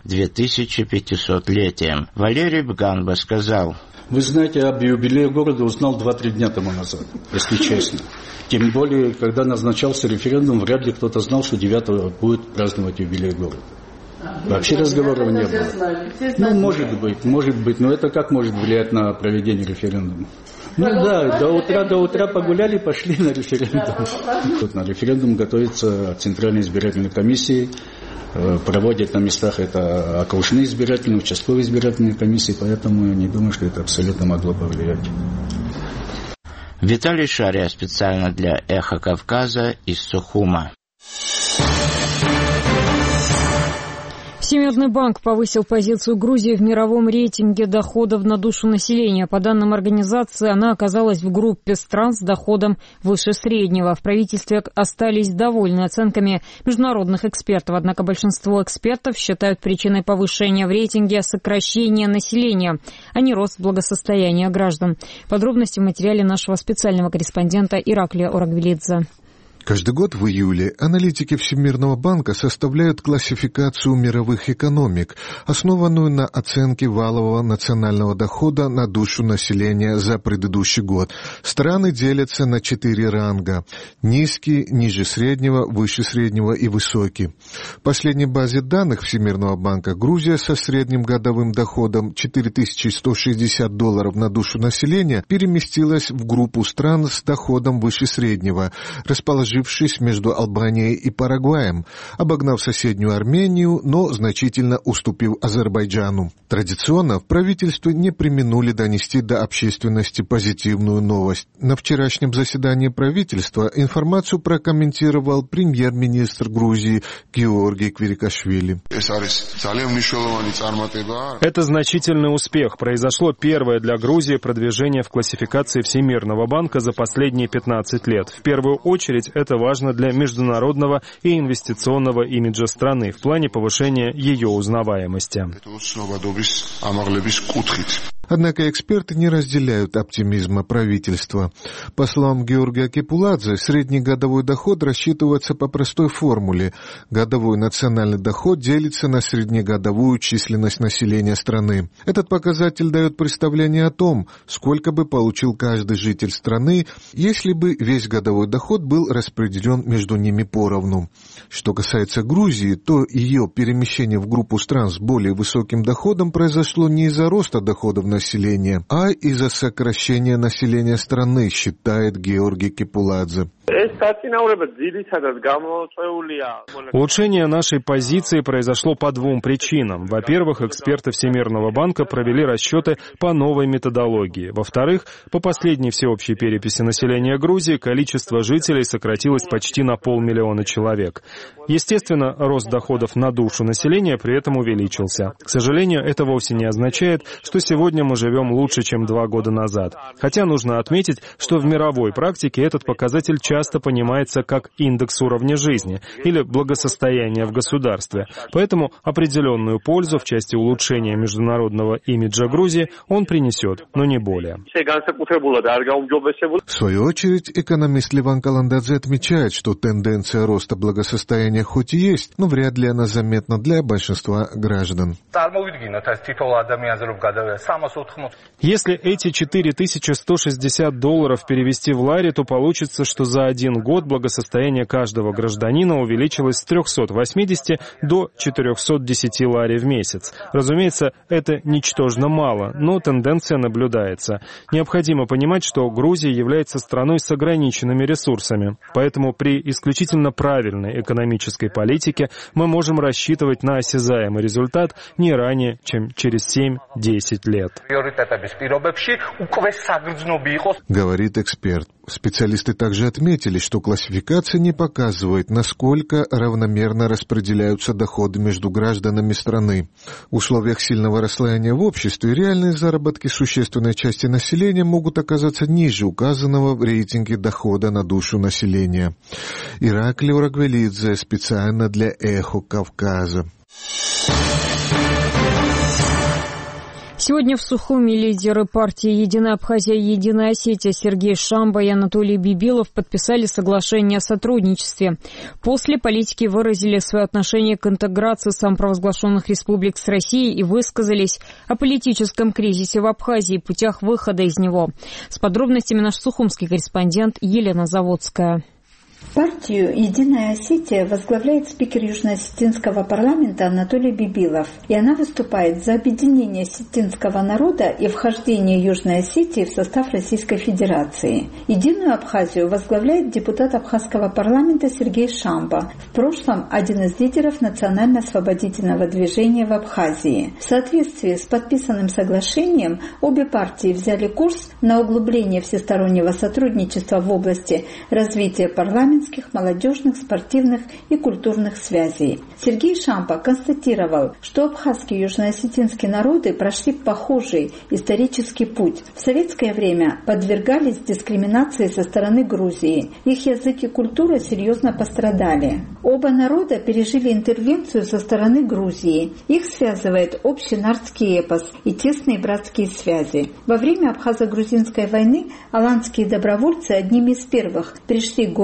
2500-летием. Валерий Бганба сказал: «Вы знаете, об юбилее города узнал 2-3 дня тому назад, если честно. Тем более, когда назначался референдум, вряд ли кто-то знал, что 9-го будет праздновать юбилей города. Вообще разговоров не было. Может быть, но это как может влиять на проведение референдума? До утра погуляли, пошли на референдум. На референдум готовится Центральная избирательная комиссия. Проводят на местах это окружные избирательные, участковые избирательные комиссии, поэтому я не думаю, что это абсолютно могло повлиять». Виталий Шария специально для «Эхо Кавказа» из Сухума. Всемирный банк повысил позицию Грузии в мировом рейтинге доходов на душу населения. По данным организации, она оказалась в группе стран с доходом выше среднего. В правительстве остались довольны оценками международных экспертов. Однако большинство экспертов считают причиной повышения в рейтинге сокращение населения, а не рост благосостояния граждан. Подробности в материале нашего специального корреспондента Ираклия Орагвелидзе. Каждый год в июле аналитики Всемирного банка составляют классификацию мировых экономик, основанную на оценке валового национального дохода на душу населения за предыдущий год. Страны делятся на 4 ранга – низкий, ниже среднего, выше среднего и высокий. В последней базе данных Всемирного банка Грузия со средним годовым доходом $4160 на душу населения переместилась в группу стран с доходом выше среднего, расположившись между Албанией и Парагваем, обогнав соседнюю Армению, но значительно уступив Азербайджану. Традиционно в правительстве не преминули донести до общественности позитивную новость. На вчерашнем заседании правительства информацию прокомментировал премьер-министр Грузии Георгий Квирикашвили. Это значительный успех. Произошло первое для Грузии продвижение в классификации Всемирного банка за последние 15 лет. В первую очередь, это важно для международного и инвестиционного имиджа страны в плане повышения ее узнаваемости. Однако эксперты не разделяют оптимизма правительства. По словам Георгия Кепуладзе, средний годовой доход рассчитывается по простой формуле. Годовой национальный доход делится на среднегодовую численность населения страны. Этот показатель дает представление о том, сколько бы получил каждый житель страны, если бы весь годовой доход был распределен между ними поровну. Что касается Грузии, то ее перемещение в группу стран с более высоким доходом произошло не из-за роста доходов населения, а из-за сокращения населения страны, считает Георгий Кепуладзе. Улучшение нашей позиции произошло по 2 причинам. Во-первых, эксперты Всемирного банка провели расчеты по новой методологии. Во-вторых, по последней всеобщей переписи населения Грузии количество жителей сократилось почти на 500 000 человек. Естественно, рост доходов на душу населения при этом увеличился. К сожалению, это вовсе не означает, что сегодня мы живем лучше, чем 2 года назад. Хотя нужно отметить, что в мировой практике этот показатель часто понимается как индекс уровня жизни или благосостояния в государстве. Поэтому определенную пользу в части улучшения международного имиджа Грузии он принесет, но не более. В свою очередь, экономист Леван Каландадзе отмечает, что тенденция роста благосостояния хоть и есть, но вряд ли она заметна для большинства граждан. Если эти $4160 перевести в лари, то получится, что за 1 год благосостояние каждого гражданина увеличилось с 380 до 410 лари в месяц. Разумеется, это ничтожно мало, но тенденция наблюдается. Необходимо понимать, что Грузия является страной с ограниченными ресурсами. Поэтому при исключительно правильной экономической политике мы можем рассчитывать на осязаемый результат не ранее, чем через 7-10 лет. Говорит эксперт. Специалисты также отметили, что классификация не показывает, насколько равномерно распределяются доходы между гражданами страны. В условиях сильного расслоения в обществе реальные заработки существенной части населения могут оказаться ниже указанного в рейтинге дохода на душу населения. Ираклий Урагвелидзе специально для «Эхо Кавказа». Сегодня в Сухуми лидеры партии «Единая Абхазия» и «Единая Осетия» Сергей Шамба и Анатолий Бибилов подписали соглашение о сотрудничестве. После политики выразили свое отношение к интеграции самопровозглашенных республик с Россией и высказались о политическом кризисе в Абхазии и путях выхода из него. С подробностями наш сухумский корреспондент Елена Заводская. Партию «Единая Осетия» возглавляет спикер Южно-Осетинского парламента Анатолий Бибилов, и она выступает за объединение осетинского народа и вхождение Южной Осетии в состав Российской Федерации. «Единую Абхазию» возглавляет депутат Абхазского парламента Сергей Шамба, в прошлом один из лидеров национально-освободительного движения в Абхазии. В соответствии с подписанным соглашением обе партии взяли курс на углубление всестороннего сотрудничества в области развития парламента, молодежных, спортивных и культурных связей. Сергей Шамба констатировал, что абхазские и южноосетинские народы прошли похожий исторический путь. В советское время подвергались дискриминации со стороны Грузии. Их язык и культура серьезно пострадали. Оба народа пережили интервенцию со стороны Грузии. Их связывает общий нардский эпос и тесные братские связи. Во время абхазо-грузинской войны аланские добровольцы одними из первых пришли к горным метро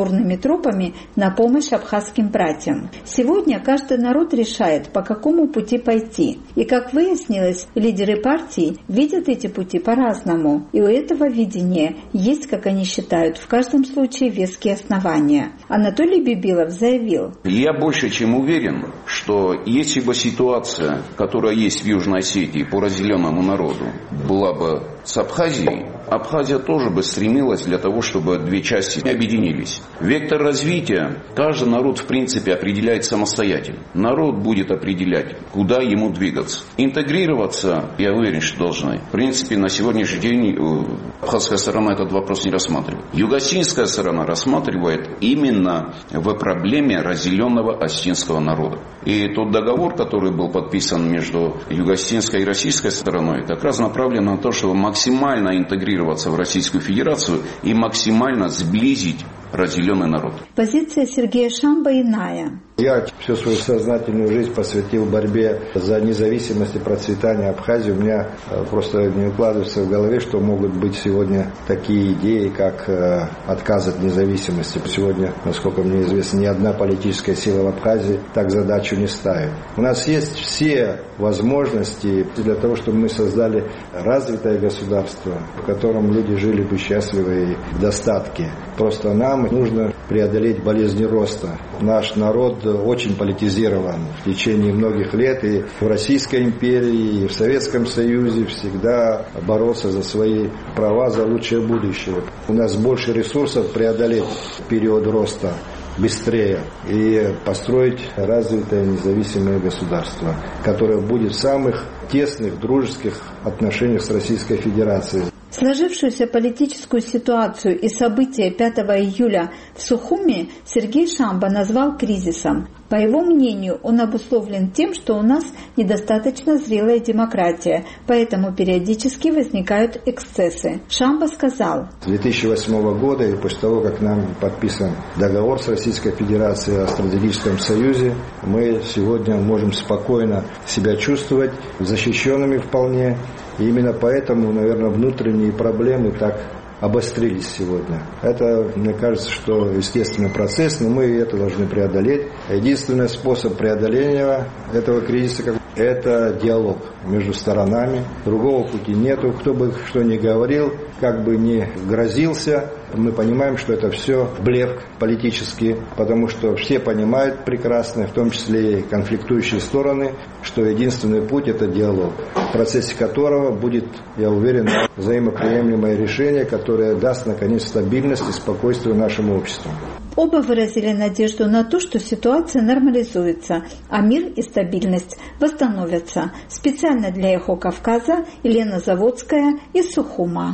тропами на помощь абхазским братьям. Сегодня каждый народ решает, по какому пути пойти. И, как выяснилось, лидеры партий видят эти пути по-разному. И у этого видения есть, как они считают, в каждом случае веские основания. Анатолий Бибилов заявил: «Я больше чем уверен, что если бы ситуация, которая есть в Южной Осетии по разделенному народу, была бы с Абхазией, Абхазия тоже бы стремилась для того, чтобы две части объединились. Вектор развития каждый народ в принципе определяет самостоятельно. Народ будет определять, куда ему двигаться. Интегрироваться, я уверен, что должны. В принципе, на сегодняшний день абхазская сторона этот вопрос не рассматривает. Юго-осетинская сторона рассматривает именно в проблеме разделенного осетинского народа. И тот договор, который был подписан между юго-осетинской и российской стороной, как раз направлен на то, чтобы максимально интегрироваться в Российскую Федерацию и максимально сблизить разделенный народ. Позиция Сергея Шамба иная. Я всю свою сознательную жизнь посвятил борьбе за независимость и процветание Абхазии. У меня просто не укладывается в голове, что могут быть сегодня такие идеи, как отказ от независимости. Сегодня, насколько мне известно, ни одна политическая сила в Абхазии так задачу не ставит. У нас есть все возможности для того, чтобы мы создали развитое государство, в котором люди жили бы счастливо и в достатке. Просто нам нужно преодолеть болезни роста. Наш народ очень политизирован в течение многих лет, и в Российской империи, и в Советском Союзе всегда боролся за свои права, за лучшее будущее. У нас больше ресурсов преодолеть период роста быстрее и построить развитое независимое государство, которое будет в самых тесных дружеских отношениях с Российской Федерацией. Сложившуюся политическую ситуацию и события 5 июля в Сухуми Сергей Шамба назвал кризисом. По его мнению, он обусловлен тем, что у нас недостаточно зрелая демократия, поэтому периодически возникают эксцессы. Шамба сказал: С 2008 года и после того, как нам подписан договор с Российской Федерацией о стратегическом союзе, мы сегодня можем спокойно себя чувствовать защищенными вполне. И именно поэтому, наверное, внутренние проблемы так обострились сегодня. Это, мне кажется, что естественный процесс, но мы это должны преодолеть. Единственный способ преодоления этого кризиса – это диалог между сторонами. Другого пути нету. Кто бы что ни говорил, как бы ни грозился, мы понимаем, что это все блеф политический, потому что все понимают прекрасно, в том числе и конфликтующие стороны, что единственный путь – это диалог, в процессе которого будет, я уверен, взаимоприемлемое решение, которое даст, наконец, стабильность и спокойствие нашему обществу. Оба выразили надежду на то, что ситуация нормализуется, а мир и стабильность восстановятся. Специально для «Эхо Кавказа» Елена Заводская из Сухума.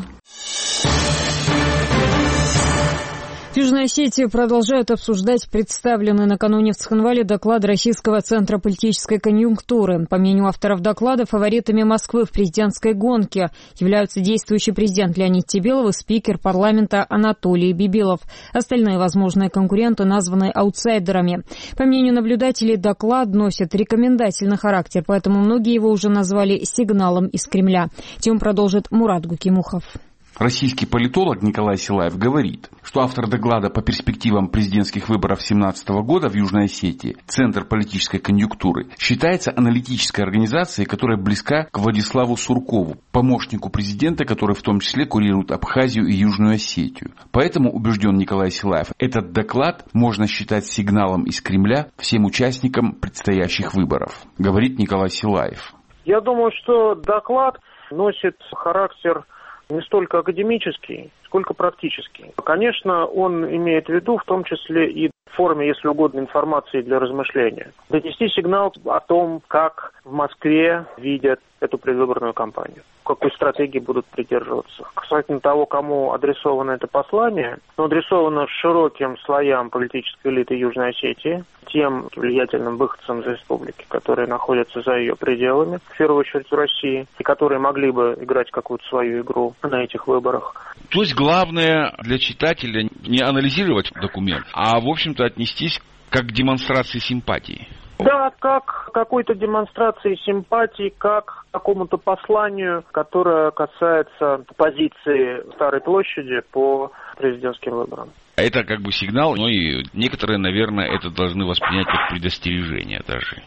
В Южной Осетии продолжают обсуждать представленный накануне в Цхинвале доклад Российского центра политической конъюнктуры. По мнению авторов доклада, фаворитами Москвы в президентской гонке являются действующий президент Леонид Тебелов и спикер парламента Анатолий Бибилов. Остальные возможные конкуренты названы аутсайдерами. По мнению наблюдателей, доклад носит рекомендательный характер, поэтому многие его уже назвали сигналом из Кремля. Тему продолжит Мурат Гукимухов. Российский политолог Николай Силаев говорит, что автор доклада по перспективам президентских выборов 2017 года в Южной Осетии, Центр политической конъюнктуры, считается аналитической организацией, которая близка к Владиславу Суркову, помощнику президента, который в том числе курирует Абхазию и Южную Осетию. Поэтому, убежден Николай Силаев, этот доклад можно считать сигналом из Кремля всем участникам предстоящих выборов, говорит Николай Силаев. Я думаю, что доклад носит характер не столько академический, сколько практический. Конечно, он имеет в виду в том числе и в форме, если угодно, информации для размышления. Донести сигнал о том, как в Москве видят эту предвыборную кампанию, какой стратегии будут придерживаться. Касательно того, кому адресовано это послание, оно адресовано широким слоям политической элиты Южной Осетии, тем влиятельным выходцам из республики, которые находятся за ее пределами, в первую очередь в России, и которые могли бы играть какую-то свою игру на этих выборах. То есть главное для читателя не анализировать документ, а, в общем-то, отнестись как к демонстрации симпатии. Да, как к какой-то демонстрации симпатии, как к какому-то посланию, которое касается позиции Старой площади по президентским выборам. Это как бы сигнал, но и некоторые, наверное, это должны воспринять как предостережение даже.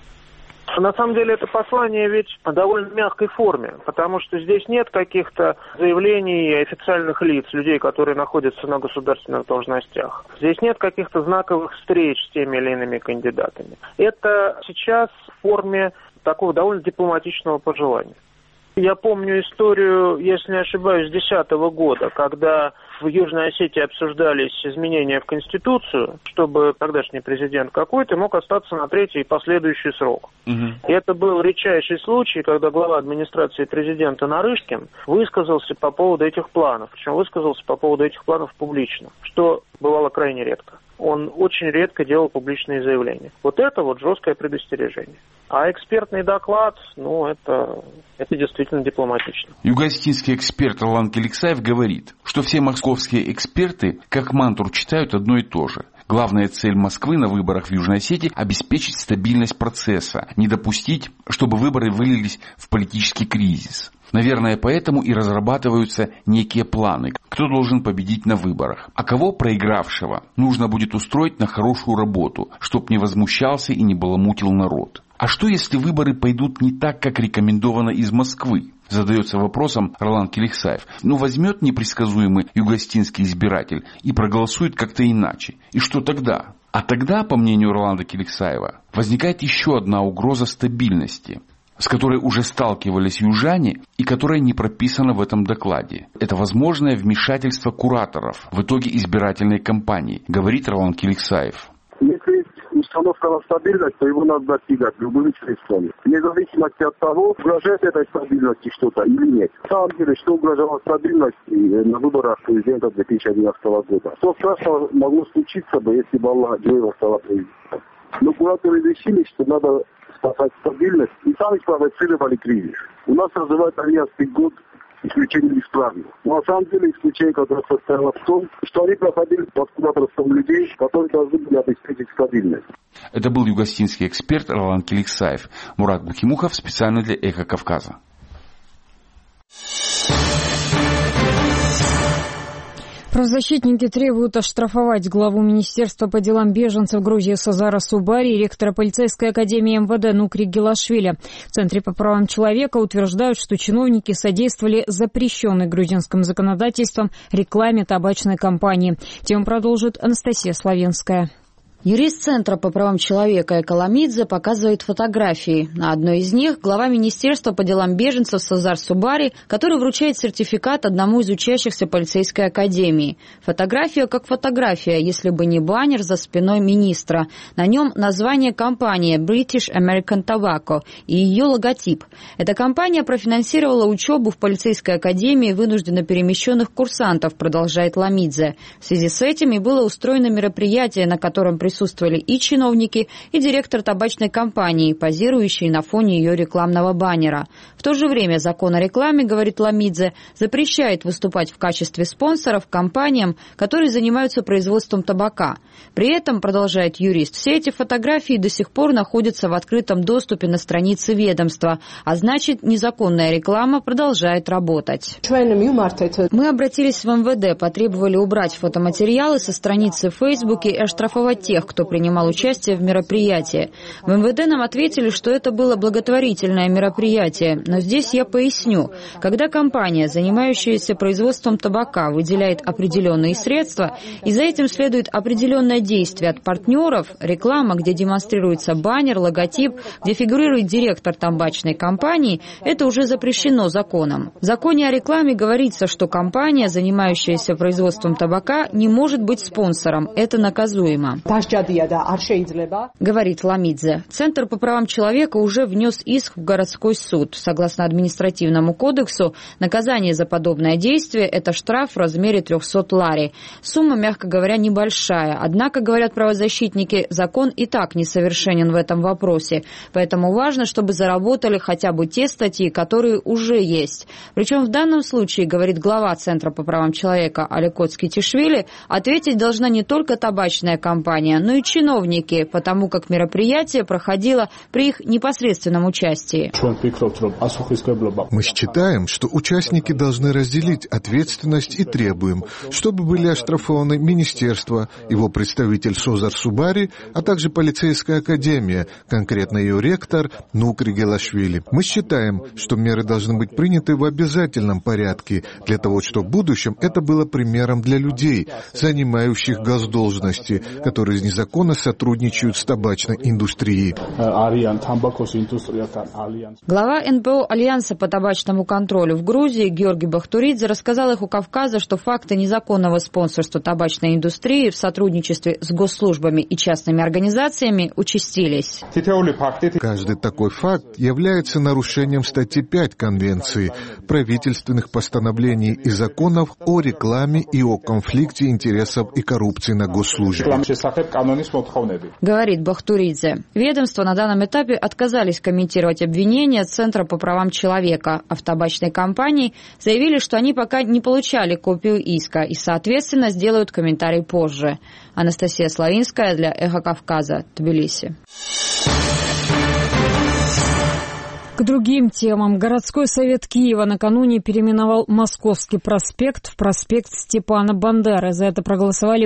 На самом деле это послание ведь в довольно мягкой форме, потому что здесь нет каких-то заявлений официальных лиц, людей, которые находятся на государственных должностях. Здесь нет каких-то знаковых встреч с теми или иными кандидатами. Это сейчас в форме такого довольно дипломатичного пожелания. Я помню историю, если не ошибаюсь, 2010 года, когда в Южной Осетии обсуждались изменения в Конституцию, чтобы тогдашний президент какой-то мог остаться на третий и последующий срок. И это был редчайший случай, когда глава администрации президента Нарышкин высказался по поводу этих планов. Причем высказался по поводу этих планов публично, что бывало крайне редко. Он очень редко делал публичные заявления. Вот это вот жесткое предостережение. А экспертный доклад, это действительно дипломатично. Юго-осетинский эксперт Ролан Келексаев говорит, что все московские эксперты как мантру читают одно и то же. Главная цель Москвы на выборах в Южной Осетии – обеспечить стабильность процесса, не допустить, чтобы выборы вылились в политический кризис. Наверное, поэтому и разрабатываются некие планы, кто должен победить на выборах, а кого, проигравшего, нужно будет устроить на хорошую работу, чтоб не возмущался и не баламутил народ. А что, если выборы пойдут не так, как рекомендовано из Москвы? Задается вопросом Ролан Келексаев. Возьмет непредсказуемый юго-осетинский избиратель и проголосует как-то иначе. И что тогда? А тогда, по мнению Роланда Келексаева, возникает еще одна угроза стабильности, с которой уже сталкивались южане и которая не прописана в этом докладе. Это возможное вмешательство кураторов в итоге избирательной кампании, говорит Ролан Келексаев. Если есть установка на стабильность, то его надо достигать любыми средствами. Вне зависимости от того, угрожает этой стабильности что-то или нет. На самом деле, что угрожало стабильности на выборах президента 2011 года? Что страшного могло случиться бы, если бы Аллах Джуэва стала президентом? Но кураторы решили, что надо спасать стабильность, и сами спровоцировали кризис. У нас называют 11-й год исключение из правил. Но на самом деле исключение, которое состояло в том, что они проходили под кураторством людей, которые должны были обеспечить стабильность. Это был юго-осетинский эксперт Ролан Келексаев. Мурат Бухимухов специально для «Эхо Кавказа». Правозащитники требуют оштрафовать главу Министерства по делам беженцев Грузии Сазара Субари и ректора полицейской академии МВД Нукри Гелашвили. В Центре по правам человека утверждают, что чиновники содействовали запрещенной грузинским законодательством рекламе табачной компании. Тему продолжит Анастасия Славенская. Юрист Центра по правам человека Экаламидзе показывает фотографии. На одной из них глава Министерства по делам беженцев Сазар Субари, который вручает сертификат одному из учащихся полицейской академии. Фотография как фотография, если бы не баннер за спиной министра. На нем название компании British American Tobacco и ее логотип. Эта компания профинансировала учебу в полицейской академии вынужденно перемещенных курсантов, продолжает Ламидзе. В связи с этим и было устроено мероприятие, на котором присутствовали и чиновники, и директор табачной компании, позирующий на фоне ее рекламного баннера. В то же время закон о рекламе, говорит Ламидзе, запрещает выступать в качестве спонсоров компаниям, которые занимаются производством табака. При этом, продолжает юрист, все эти фотографии до сих пор находятся в открытом доступе на странице ведомства, а значит, незаконная реклама продолжает работать. Мы обратились в МВД, потребовали убрать фотоматериалы со страницы в Фейсбуке и оштрафовать тех, кто принимал участие в мероприятии. В МВД нам ответили, что это было благотворительное мероприятие. Но здесь я поясню. Когда компания, занимающаяся производством табака, выделяет определенные средства, и за этим следует определенное действие от партнеров, реклама, где демонстрируется баннер, логотип, где фигурирует директор табачной компании, это уже запрещено законом. В законе о рекламе говорится, что компания, занимающаяся производством табака, не может быть спонсором. Это наказуемо. Говорит Ламидзе. Центр по правам человека уже внес иск в городской суд. Согласно административному кодексу, наказание за подобное действие – это штраф в размере 300 лари. Сумма, мягко говоря, небольшая. Однако, говорят правозащитники, закон и так несовершенен в этом вопросе. Поэтому важно, чтобы заработали хотя бы те статьи, которые уже есть. Причем в данном случае, говорит глава Центра по правам человека Аликот Скитишвили, ответить должна не только табачная компания, населения, но и чиновники, потому как мероприятие проходило при их непосредственном участии. Мы считаем, что участники должны разделить ответственность и требуем, чтобы были оштрафованы министерство, его представитель Созар Субари, а также полицейская академия, конкретно ее ректор Нукри Гелашвили. Мы считаем, что меры должны быть приняты в обязательном порядке, для того, чтобы в будущем это было примером для людей, занимающих госдолжности, которые незаконно сотрудничают с табачной индустрией. Глава НПО Альянса по табачному контролю в Грузии Георгий Бахтуридзе рассказал «Эху Кавказа», что факты незаконного спонсорства табачной индустрии в сотрудничестве с госслужбами и частными организациями участились. Каждый такой факт является нарушением статьи 5 Конвенции, правительственных постановлений и законов о рекламе и о конфликте интересов и коррупции на госслужбе. Говорит Бахтуридзе. Ведомства на данном этапе отказались комментировать обвинения Центра по правам человека, а в табачной компании заявили, что они пока не получали копию иска и, соответственно, сделают комментарий позже. Анастасия Славинская для «Эхо Кавказа», Тбилиси. К другим темам. Городской совет Киева накануне переименовал Московский проспект в проспект Степана Бандеры. За это проголосовали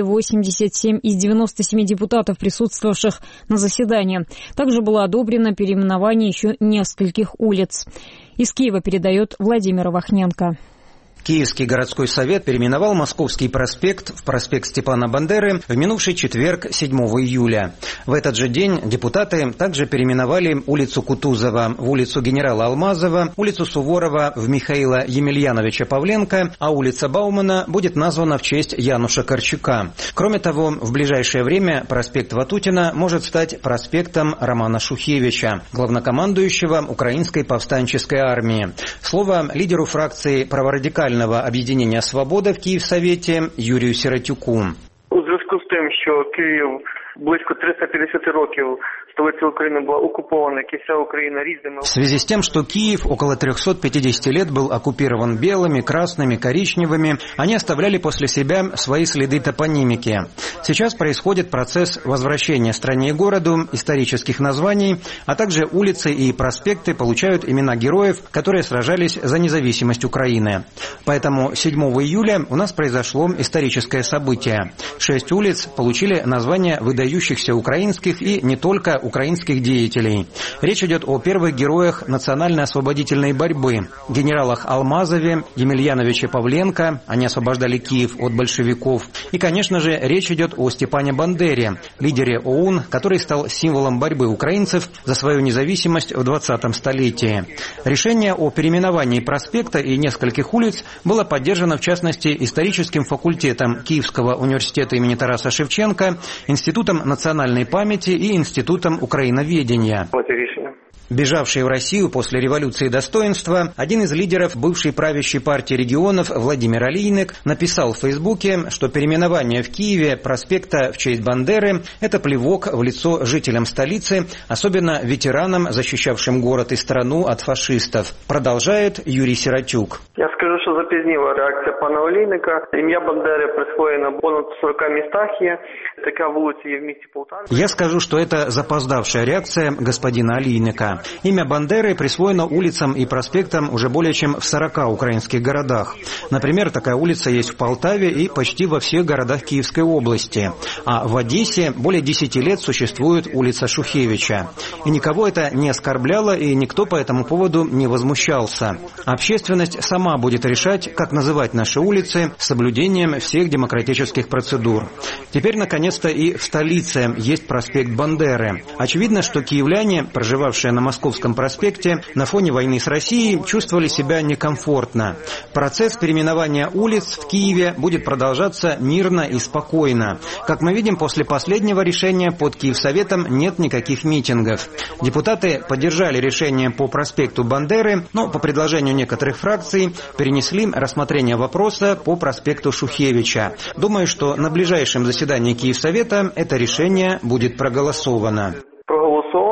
87 из 97 депутатов, присутствовавших на заседании. Также было одобрено переименование еще нескольких улиц. Из Киева передает Владимир Вахненко. Киевский городской совет переименовал Московский проспект в проспект Степана Бандеры в минувший четверг, 7 июля. В этот же день депутаты также переименовали улицу Кутузова в улицу генерала Алмазова, улицу Суворова в Михаила Емельяновича Павленко, а улица Баумана будет названа в честь Януша Корчука. Кроме того, в ближайшее время проспект Ватутина может стать проспектом Романа Шухевича, главнокомандующего Украинской повстанческой армии. Слово лидеру фракции праворадикального об'єднання «Свобода» в Київсовєті Юрію Сиротюку. У зв'язку з тим, що Київ близько 350 років столиця Украины была оккупована, как и вся Украина, різними... В связи с тем, что Киев около 350 лет был оккупирован белыми, красными, коричневыми, они оставляли после себя свои следы топонимики. Сейчас происходит процесс возвращения стране и городу исторических названий, а также улицы и проспекты получают имена героев, которые сражались за независимость Украины. Поэтому 7 июля у нас произошло историческое событие. 6 улиц получили названия выдающихся украинских и не только украинских деятелей. Речь идет о первых героях национально-освободительной борьбы, генералах Алмазове, Емельяновиче Павленко, они освобождали Киев от большевиков. И, конечно же, речь идет о Степане Бандере, лидере ОУН, который стал символом борьбы украинцев за свою независимость в 20-м столетии. Решение о переименовании проспекта и нескольких улиц было поддержано, в частности, историческим факультетом Киевского университета имени Тараса Шевченко, Институтом национальной памяти и Институтом украиноведения. Бежавший в Россию после революции достоинства, один из лидеров бывшей правящей партии регионов Владимир Алийник написал в Фейсбуке, что переименование в Киеве проспекта в честь Бандеры – это плевок в лицо жителям столицы, особенно ветеранам, защищавшим город и страну от фашистов. Продолжает Юрий Сиротюк. Я скажу, що запізніла реакція пана Олійника. Ім'я Бандери присвоєно понад 40 містах є. Така вулиця є в місті Полтаві. Я скажу, что это запоздавшая реакция господина Алийника. Имя Бандеры присвоено улицам и проспектам уже более чем в 40 украинских городах. Например, такая улица есть в Полтаве и почти во всех городах Киевской области. А в Одессе более 10 лет существует улица Шухевича. И никого это не оскорбляло, и никто по этому поводу не возмущался. Общественность сама будет решать, как называть наши улицы с соблюдением всех демократических процедур. Теперь, наконец-то, и в столице есть проспект Бандеры. Очевидно, что киевляне, проживавшие на Московском проспекте, на фоне войны с Россией чувствовали себя некомфортно. Процесс переименования улиц в Киеве будет продолжаться мирно и спокойно. Как мы видим, после последнего решения под Киевсоветом нет никаких митингов. Депутаты поддержали решение по проспекту Бандеры, но по предложению некоторых фракций перенесли рассмотрение вопроса по проспекту Шухевича. Думаю, что на ближайшем заседании Киевсовета это решение будет проголосовано.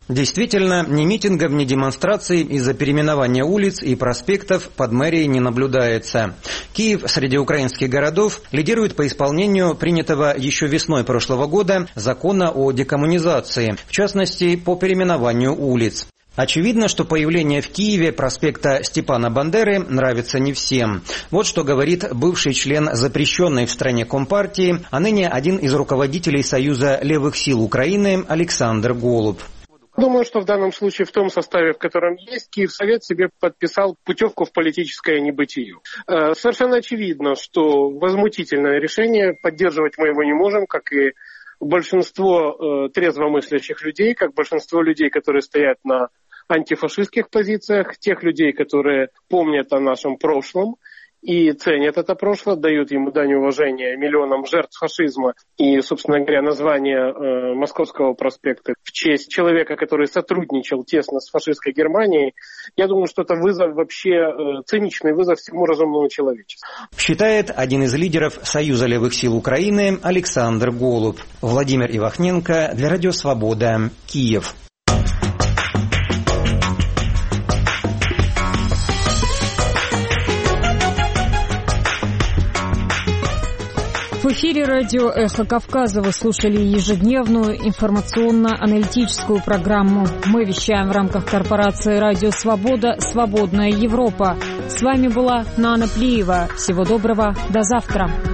Действительно, ни митингов, ни демонстраций из-за переименования улиц и проспектов под мэрией не наблюдается. Киев среди украинских городов лидирует по исполнению принятого еще весной прошлого года закона о декоммунизации, в частности, по переименованию улиц. Очевидно, что появление в Киеве проспекта Степана Бандеры нравится не всем. Вот что говорит бывший член запрещенной в стране Компартии, а ныне один из руководителей Союза левых сил Украины Александр Голуб. Думаю, что в данном случае в том составе, в котором есть, Киевсовет себе подписал путевку в политическое небытие. Совершенно очевидно, что возмутительное решение, поддерживать мы его не можем, как и большинство трезвомыслящих людей, как большинство людей, которые стоят на антифашистских позициях, тех людей, которые помнят о нашем прошлом и ценят это прошлое, дают ему дань уважения миллионам жертв фашизма и, собственно говоря, название Московского проспекта в честь человека, который сотрудничал тесно с фашистской Германией. Я думаю, что это вызов вообще, циничный вызов всему разумному человечеству. Считает один из лидеров Союза левых сил Украины Александр Голуб. Владимир Ивахненко для Радио Свобода, Киев. В эфире радио «Эхо Кавказа» вы слушали ежедневную информационно-аналитическую программу. Мы вещаем в рамках корпорации «Радио Свобода. Свободная Европа». С вами была Нана Плиева. Всего доброго. До завтра.